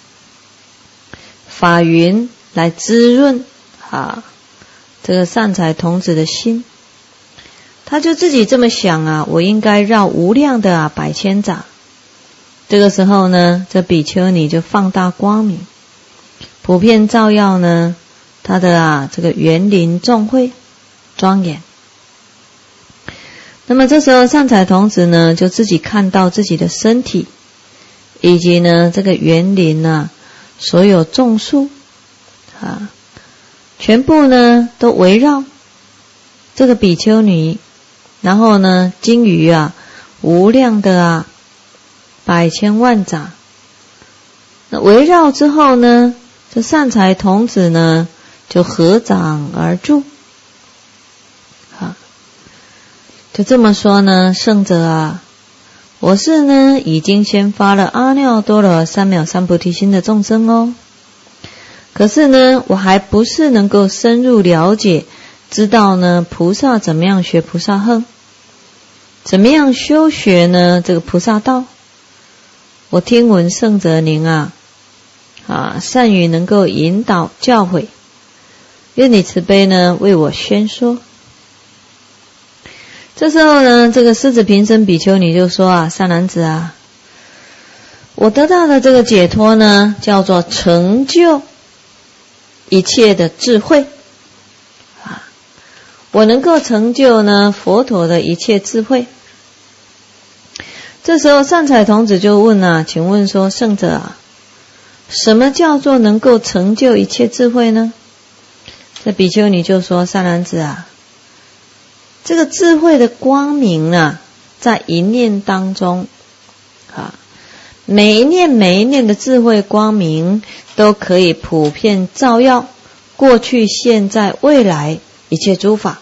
A: 法云来滋润这个善财童子的心。他就自己这么想我应该绕无量的百千匝。这个时候呢这比丘尼就放大光明，普遍照耀呢他的这个园林众会庄严。那么这时候善财童子呢就自己看到自己的身体，以及呢这个园林所有众树全部呢都围绕这个比丘尼，然后呢经于无量的百千万匝。那围绕之后呢这善财童子呢就合掌而住，就这么说呢，圣者啊，我是呢已经先发了阿耨多罗三藐三菩提心的众生哦，可是呢我还不是能够深入了解，知道呢菩萨怎么样学菩萨行，怎么样修学呢这个菩萨道。我听闻圣者您善于能够引导教诲，愿你慈悲呢为我宣说。这时候呢，这个狮子平生比丘尼就说善男子啊，我得到的这个解脱呢，叫做成就一切的智慧我能够成就呢佛陀的一切智慧。这时候善财童子就问请问说圣者啊，什么叫做能够成就一切智慧呢？这比丘尼就说善男子啊，这个智慧的光明在一念当中每一念的智慧光明都可以普遍照耀过去现在未来一切诸法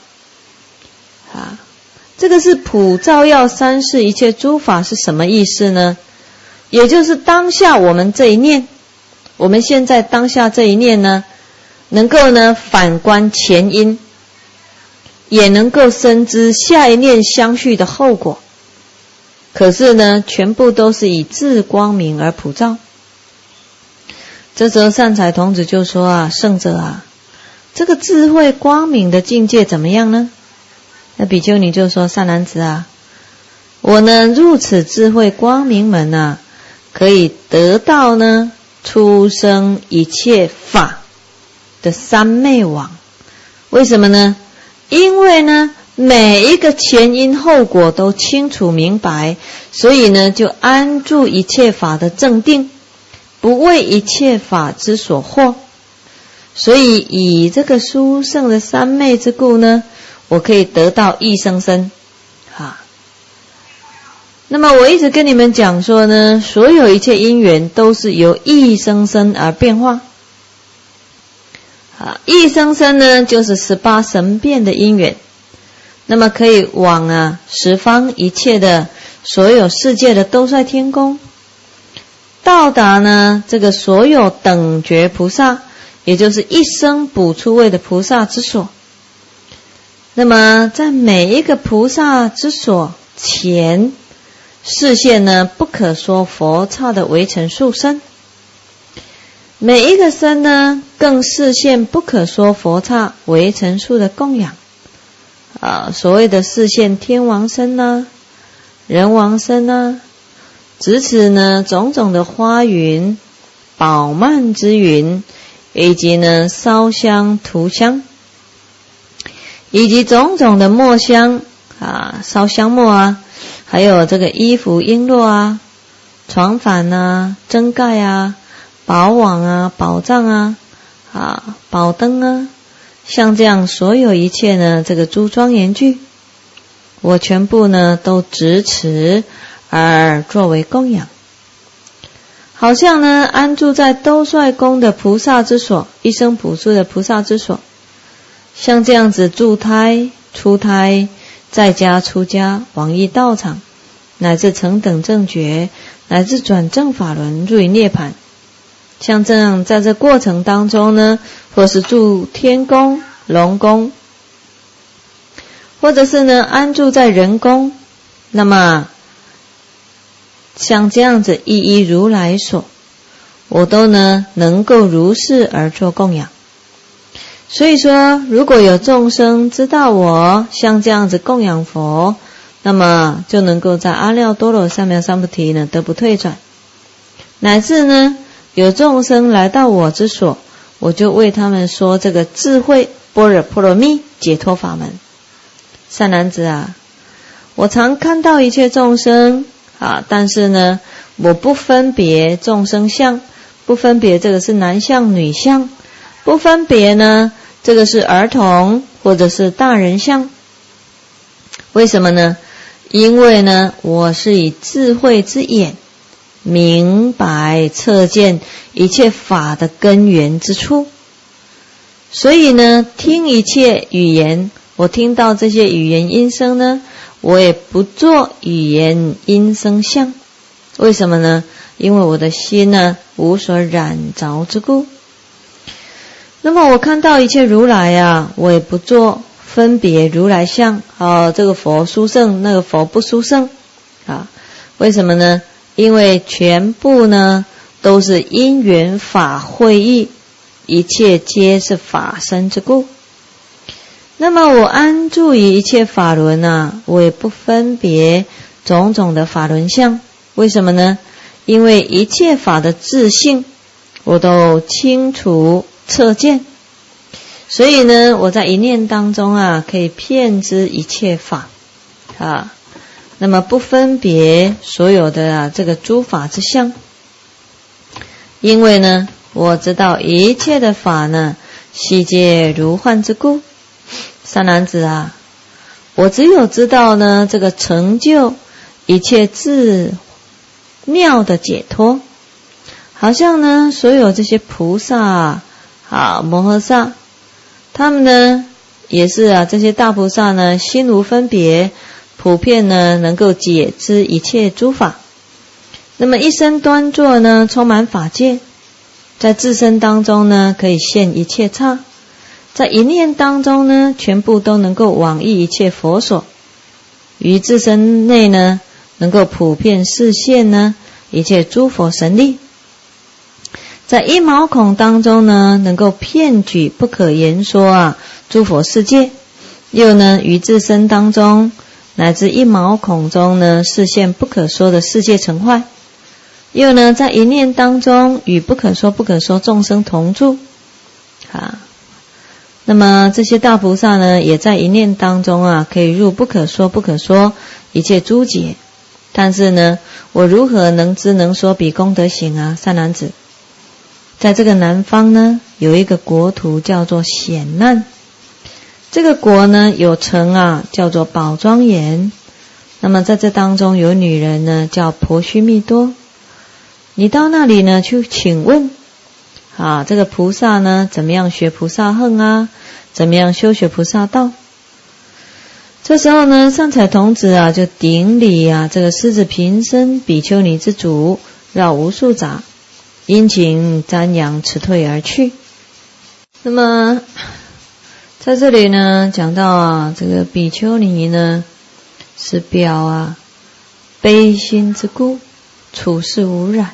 A: 这个是普照耀三世一切诸法是什么意思呢？也就是当下我们这一念，我们现在当下这一念呢，能够呢反观前因，也能够深知下一念相续的后果，可是呢全部都是以智光明而普照。这时候善财童子就说圣者啊，这个智慧光明的境界怎么样呢？那比丘尼就说善男子啊，我呢入此智慧光明门可以得到呢出生一切法的三昧网。为什么呢？因为呢每一个前因后果都清楚明白，所以呢就安住一切法的正定，不为一切法之所惑。所以以这个殊胜的三昧之故呢，我可以得到一生生那么我一直跟你们讲说呢，所有一切因缘都是由一生生而变化一生生呢就是18神变的因缘，那么可以往十方一切的所有世界的兜率天宫，到达呢这个所有等觉菩萨，也就是一生补出位的菩萨之所。那么在每一个菩萨之所前，示现呢不可说佛刹的微尘数身，每一个身呢更示现不可说佛刹微尘数的供养所谓的示现天王身人王身直此呢种种的花云宝曼之云，以及呢烧香涂香，以及种种的墨香烧香墨还有这个衣服璎珞床幡针盖宝网宝藏宝灯像这样所有一切呢这个诸庄严具，我全部呢都执持而作为供养。好像呢安住在兜率宫的菩萨之所，一生补处的菩萨之所，像这样子住胎出胎在家出家往诣道场，乃至成等正觉，乃至转正法轮入于涅槃，像这样在这过程当中呢，或是住天宫龙宫，或者是呢安住在人宫，那么像这样子一一如来所，我都呢能够如是而做供养。所以说如果有众生知道我像这样子供养佛，那么就能够在阿耨多罗三藐三菩提呢得不退转，乃至呢有众生来到我之所，我就为他们说这个智慧般若波罗蜜解脱法门。善男子我常看到一切众生但是呢我不分别众生相，不分别这个是男相女相，不分别呢这个是儿童或者是大人相。为什么呢？因为呢我是以智慧之眼明白彻见一切法的根源之处。所以呢，听一切语言，我听到这些语言音声呢，我也不做语言音声相。为什么呢？因为我的心呢无所染着之故。那么我看到一切如来啊，我也不做分别如来相这个佛殊胜，那个佛不殊胜为什么呢？因为全部呢都是因缘法会意，一切皆是法身之故。那么我安住于一切法轮啊，我也不分别种种的法轮相。为什么呢？因为一切法的自性我都清楚彻见，所以呢，我在一念当中啊，可以遍知一切法那么不分别所有的这个诸法之相。因为呢，我知道一切的法呢，悉皆如幻之故。三男子啊，我只有知道呢，这个成就一切至妙的解脱，好像呢，所有这些菩萨摩诃萨，他们呢也是这些大菩萨呢，心无分别，普遍呢能够解知一切诸法。那么一生端坐呢，充满法界，在自身当中呢，可以现一切刹，在一念当中呢，全部都能够往诣一切佛所，于自身内呢，能够普遍示现呢一切诸佛神力，在一毛孔当中呢，能够遍举不可言说诸佛世界，又呢于自身当中乃至一毛孔中呢，示现不可说的世界成坏，又呢在一念当中与不可说众生同住那么这些大菩萨呢，也在一念当中可以入不可说一切诸劫。但是呢，我如何能知能说彼功德行三男子，在这个南方呢，有一个国土叫做显难，这个国呢有城叫做宝庄严。那么在这当中有女人呢叫婆须弥多，你到那里呢去请问这个菩萨呢怎么样学菩萨行怎么样修学菩萨道。这时候呢，善财童子就顶礼这个狮子平身比丘尼之主，绕无数匝，殷勤瞻仰，辞退而去。那么在这里呢，讲到这个比丘尼呢是表悲心之故，处事无染。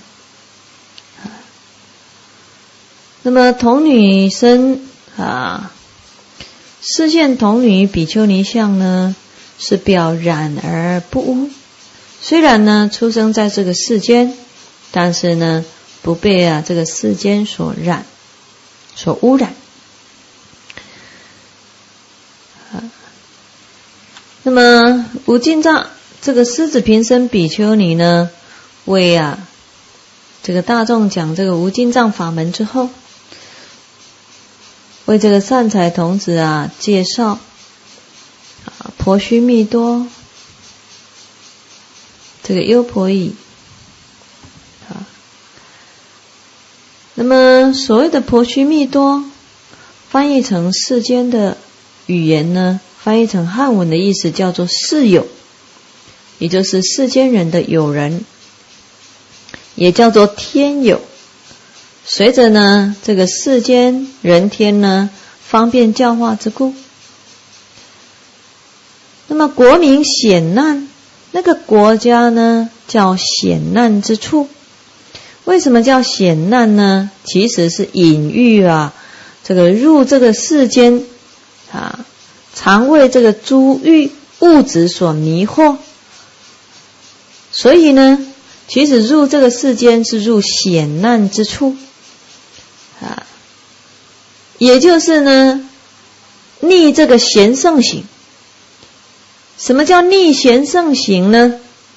A: 那么童女生示现童女比丘尼相呢，是表染而不污。虽然呢出生在这个世间，但是呢不被这个世间所染所污染。那么无尽藏这个狮子平身比丘尼呢，为这个大众讲这个无尽藏法门之后，为这个善财童子介绍婆须弥多这个优婆夷那么所谓的婆须弥多翻译成世间的语言呢，翻译成汉文的意思叫做世友，也就是世间人的友人，也叫做天友。随着呢这个世间人天呢方便教化之故，那么国名显难，那个国家呢叫显难之处。为什么叫显难呢？其实是隐喻这个入这个世间常为这个诸欲物质所迷惑，所以呢其实入这个世间是入显难之处也就是呢逆这个贤圣行。什么叫逆贤圣行呢？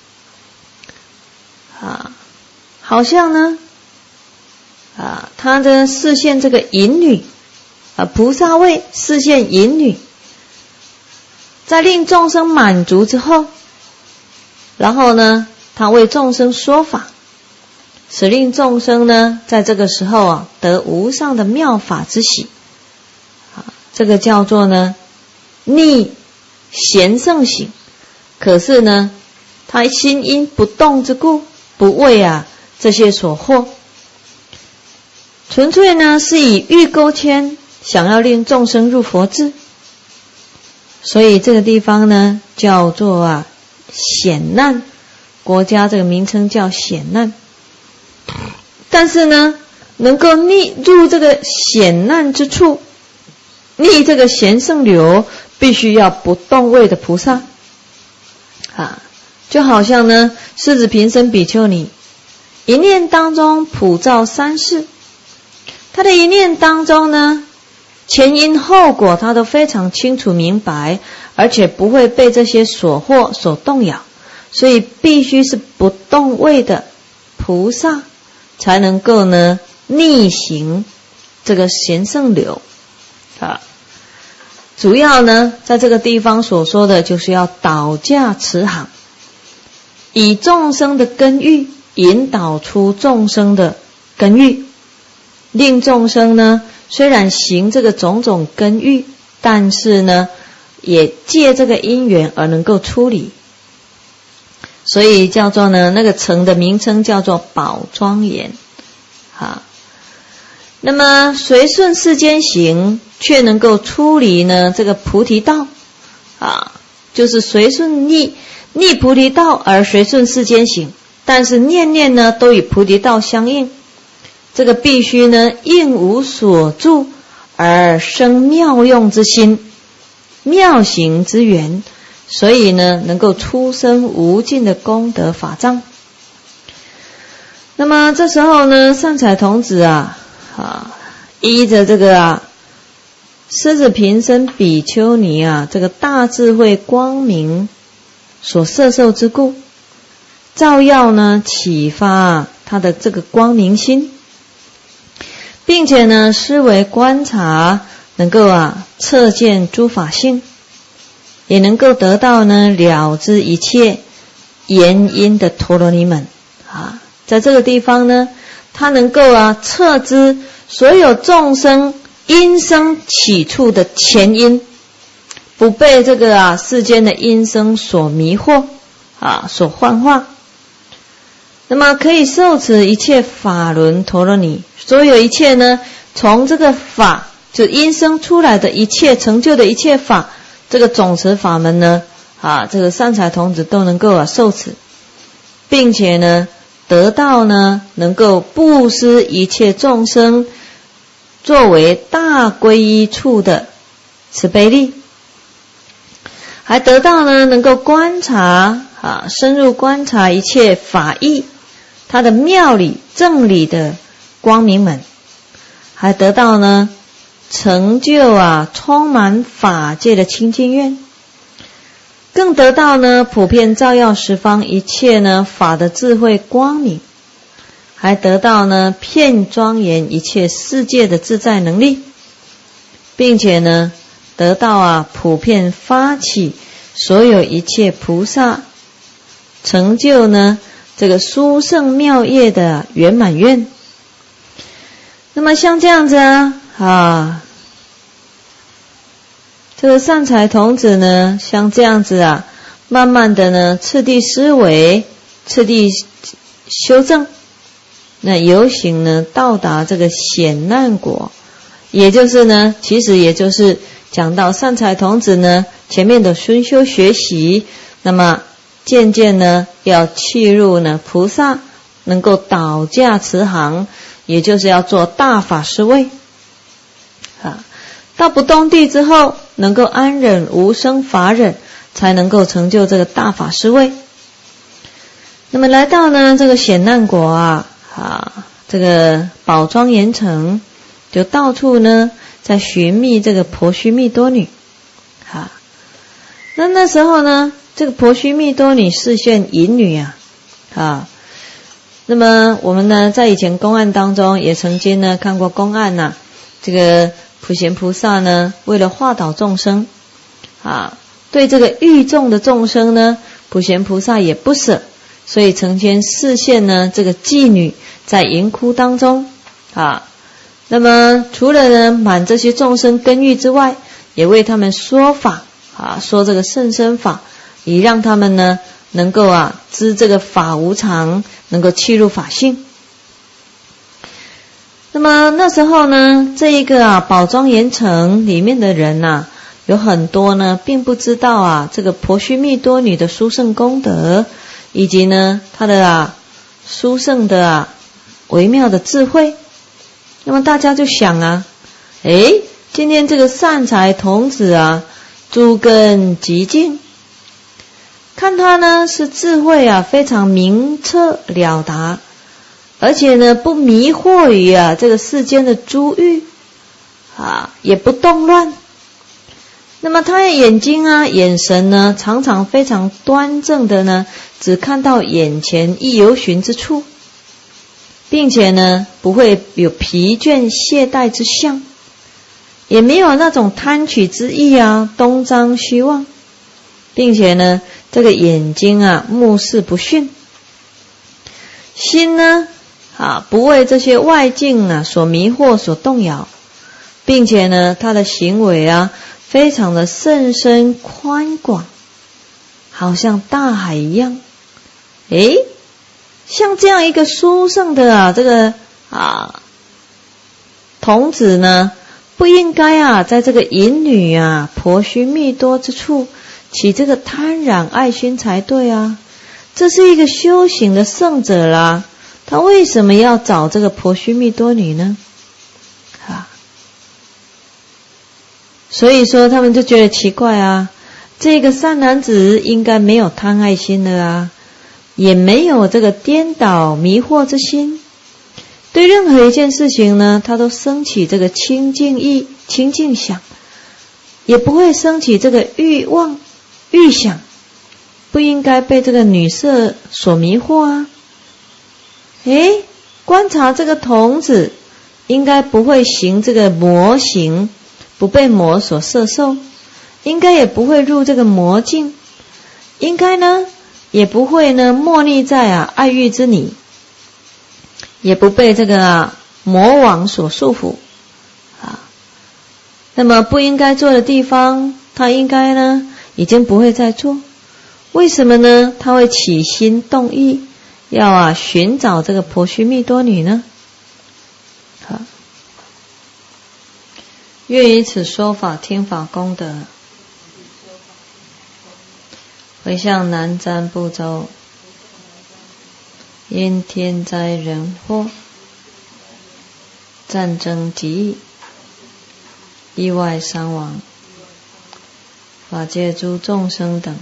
A: 好像呢他的示现这个淫女菩萨为示现淫女，在令众生满足之后，然后呢他为众生说法， 使令众生呢在这个时候啊得无上的妙法之喜啊，这个叫做呢逆贤圣行。可是呢他心因不动之故，不为啊这些所惑，纯粹呢是以欲钩牵，想要令众生入佛智。所以这个地方呢叫做啊险难，国家这个名称叫险难。但是呢能够逆入这个险难之处，逆这个贤圣流，必须要不动位的菩萨啊，就好像呢狮子平生比丘尼一念当中普照三世，他的一念当中呢前因后果他都非常清楚明白，而且不会被这些所惑所动摇，所以必须是不动位的菩萨才能够呢逆行这个贤圣流啊。主要呢在这个地方所说的就是要导驾持行，以众生的根欲引导出众生的根欲，令众生呢虽然行这个种种根欲，但是呢也借这个因缘而能够出离，所以叫做呢那个城的名称叫做宝庄严啊。那么随顺世间行，却能够出离呢这个菩提道啊，就是随顺逆菩提道而随顺世间行，但是念念呢都与菩提道相应，这个必须呢应无所住而生妙用之心，妙行之缘，所以呢能够出生无尽的功德法藏。那么这时候呢善财童子依着这个狮子平生比丘尼这个大智慧光明所摄受之故，照耀呢启发他的这个光明心，并且呢思维观察，能够测见诸法性，也能够得到呢了知一切言因的陀罗尼门在这个地方呢他能够测知所有众生因生起处的前因，不被这个世间的因生所迷惑所幻化。那么可以受持一切法轮陀罗尼，所有一切呢从这个法就因生出来的一切成就的一切法，这个总持法门呢这个善财童子都能够受持，并且呢得到呢能够布施一切众生作为大皈依处的慈悲力，还得到呢能够观察深入观察一切法义它的妙理正理的光明门，还得到呢成就充满法界的清净愿，更得到呢普遍照耀十方一切呢法的智慧光明，还得到呢遍庄严一切世界的自在能力，并且呢得到普遍发起所有一切菩萨成就呢这个殊胜妙业的圆满愿。那么像这样子这个善财童子呢像这样子慢慢的呢次第思维，次第修正，那由行呢到达这个险难国，也就是呢其实也就是讲到善财童子呢前面的熏修学习，那么渐渐呢要契入呢菩萨能够导驾持行，也就是要做大法师位到不动地之后能够安忍无生法忍，才能够成就这个大法师位。那么来到呢这个险难国这个宝庄严城，就到处呢在寻觅这个婆须弥多女那时候呢这个婆须弥多女示现淫女那么我们呢在以前公案当中也曾经呢看过公案这个普贤菩萨呢为了化导众生对这个欲众的众生呢普贤菩萨也不舍， 所以成天示现呢这个妓女在淫窟当中啊。那么除了呢满这些众生根欲之外，也为他们说法啊，说这个甚深法，以让他们呢能够知这个法无常，能够契入法性。那么那时候呢，这一个宝庄严城里面的人有很多呢并不知道这个婆须密多女的殊胜功德，以及呢她的殊胜的微妙的智慧。那么大家就想今天这个善财童子诸根极净，看他呢是智慧非常明彻了达，而且呢不迷惑于这个世间的诸欲也不动乱。那么他的眼睛眼神呢常常非常端正的呢，只看到眼前一游寻之处，并且呢不会有疲倦懈怠之相，也没有那种贪取之意东张西望，并且呢这个眼睛目视不逊，心呢不为这些外境所迷惑所动摇，并且呢他的行为非常的甚深宽广，好像大海一样。像这样一个殊胜的这个童子呢，不应该在这个淫女婆须密多之处起这个贪染爱心才对这是一个修行的圣者啦，他为什么要找这个婆须密多女呢？所以说他们就觉得奇怪这个善男子应该没有贪爱心的也没有这个颠倒迷惑之心，对任何一件事情呢他都生起这个清净意清净想，也不会生起这个欲望欲想，不应该被这个女色所迷惑观察这个童子应该不会行这个魔行，不被魔所摄受，应该也不会入这个魔境，应该呢也不会呢没溺在爱欲之泥，也不被这个魔网所束缚那么不应该做的地方，他应该呢已经不会再做。为什么呢他会起心动意要寻找这个婆须密多女呢？愿以此说法听法功德，回向南瞻部洲，因天灾人祸、战争疾疫、意外伤亡，法界诸众生等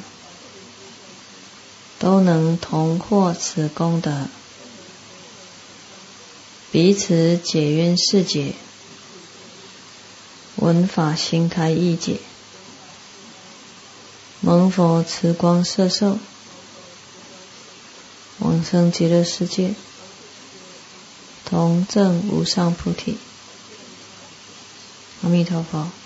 A: 都能同获此功德，彼此解冤释结，闻法心开意解，蒙佛慈光摄受，往生极乐世界，同证无上菩提。阿弥陀佛。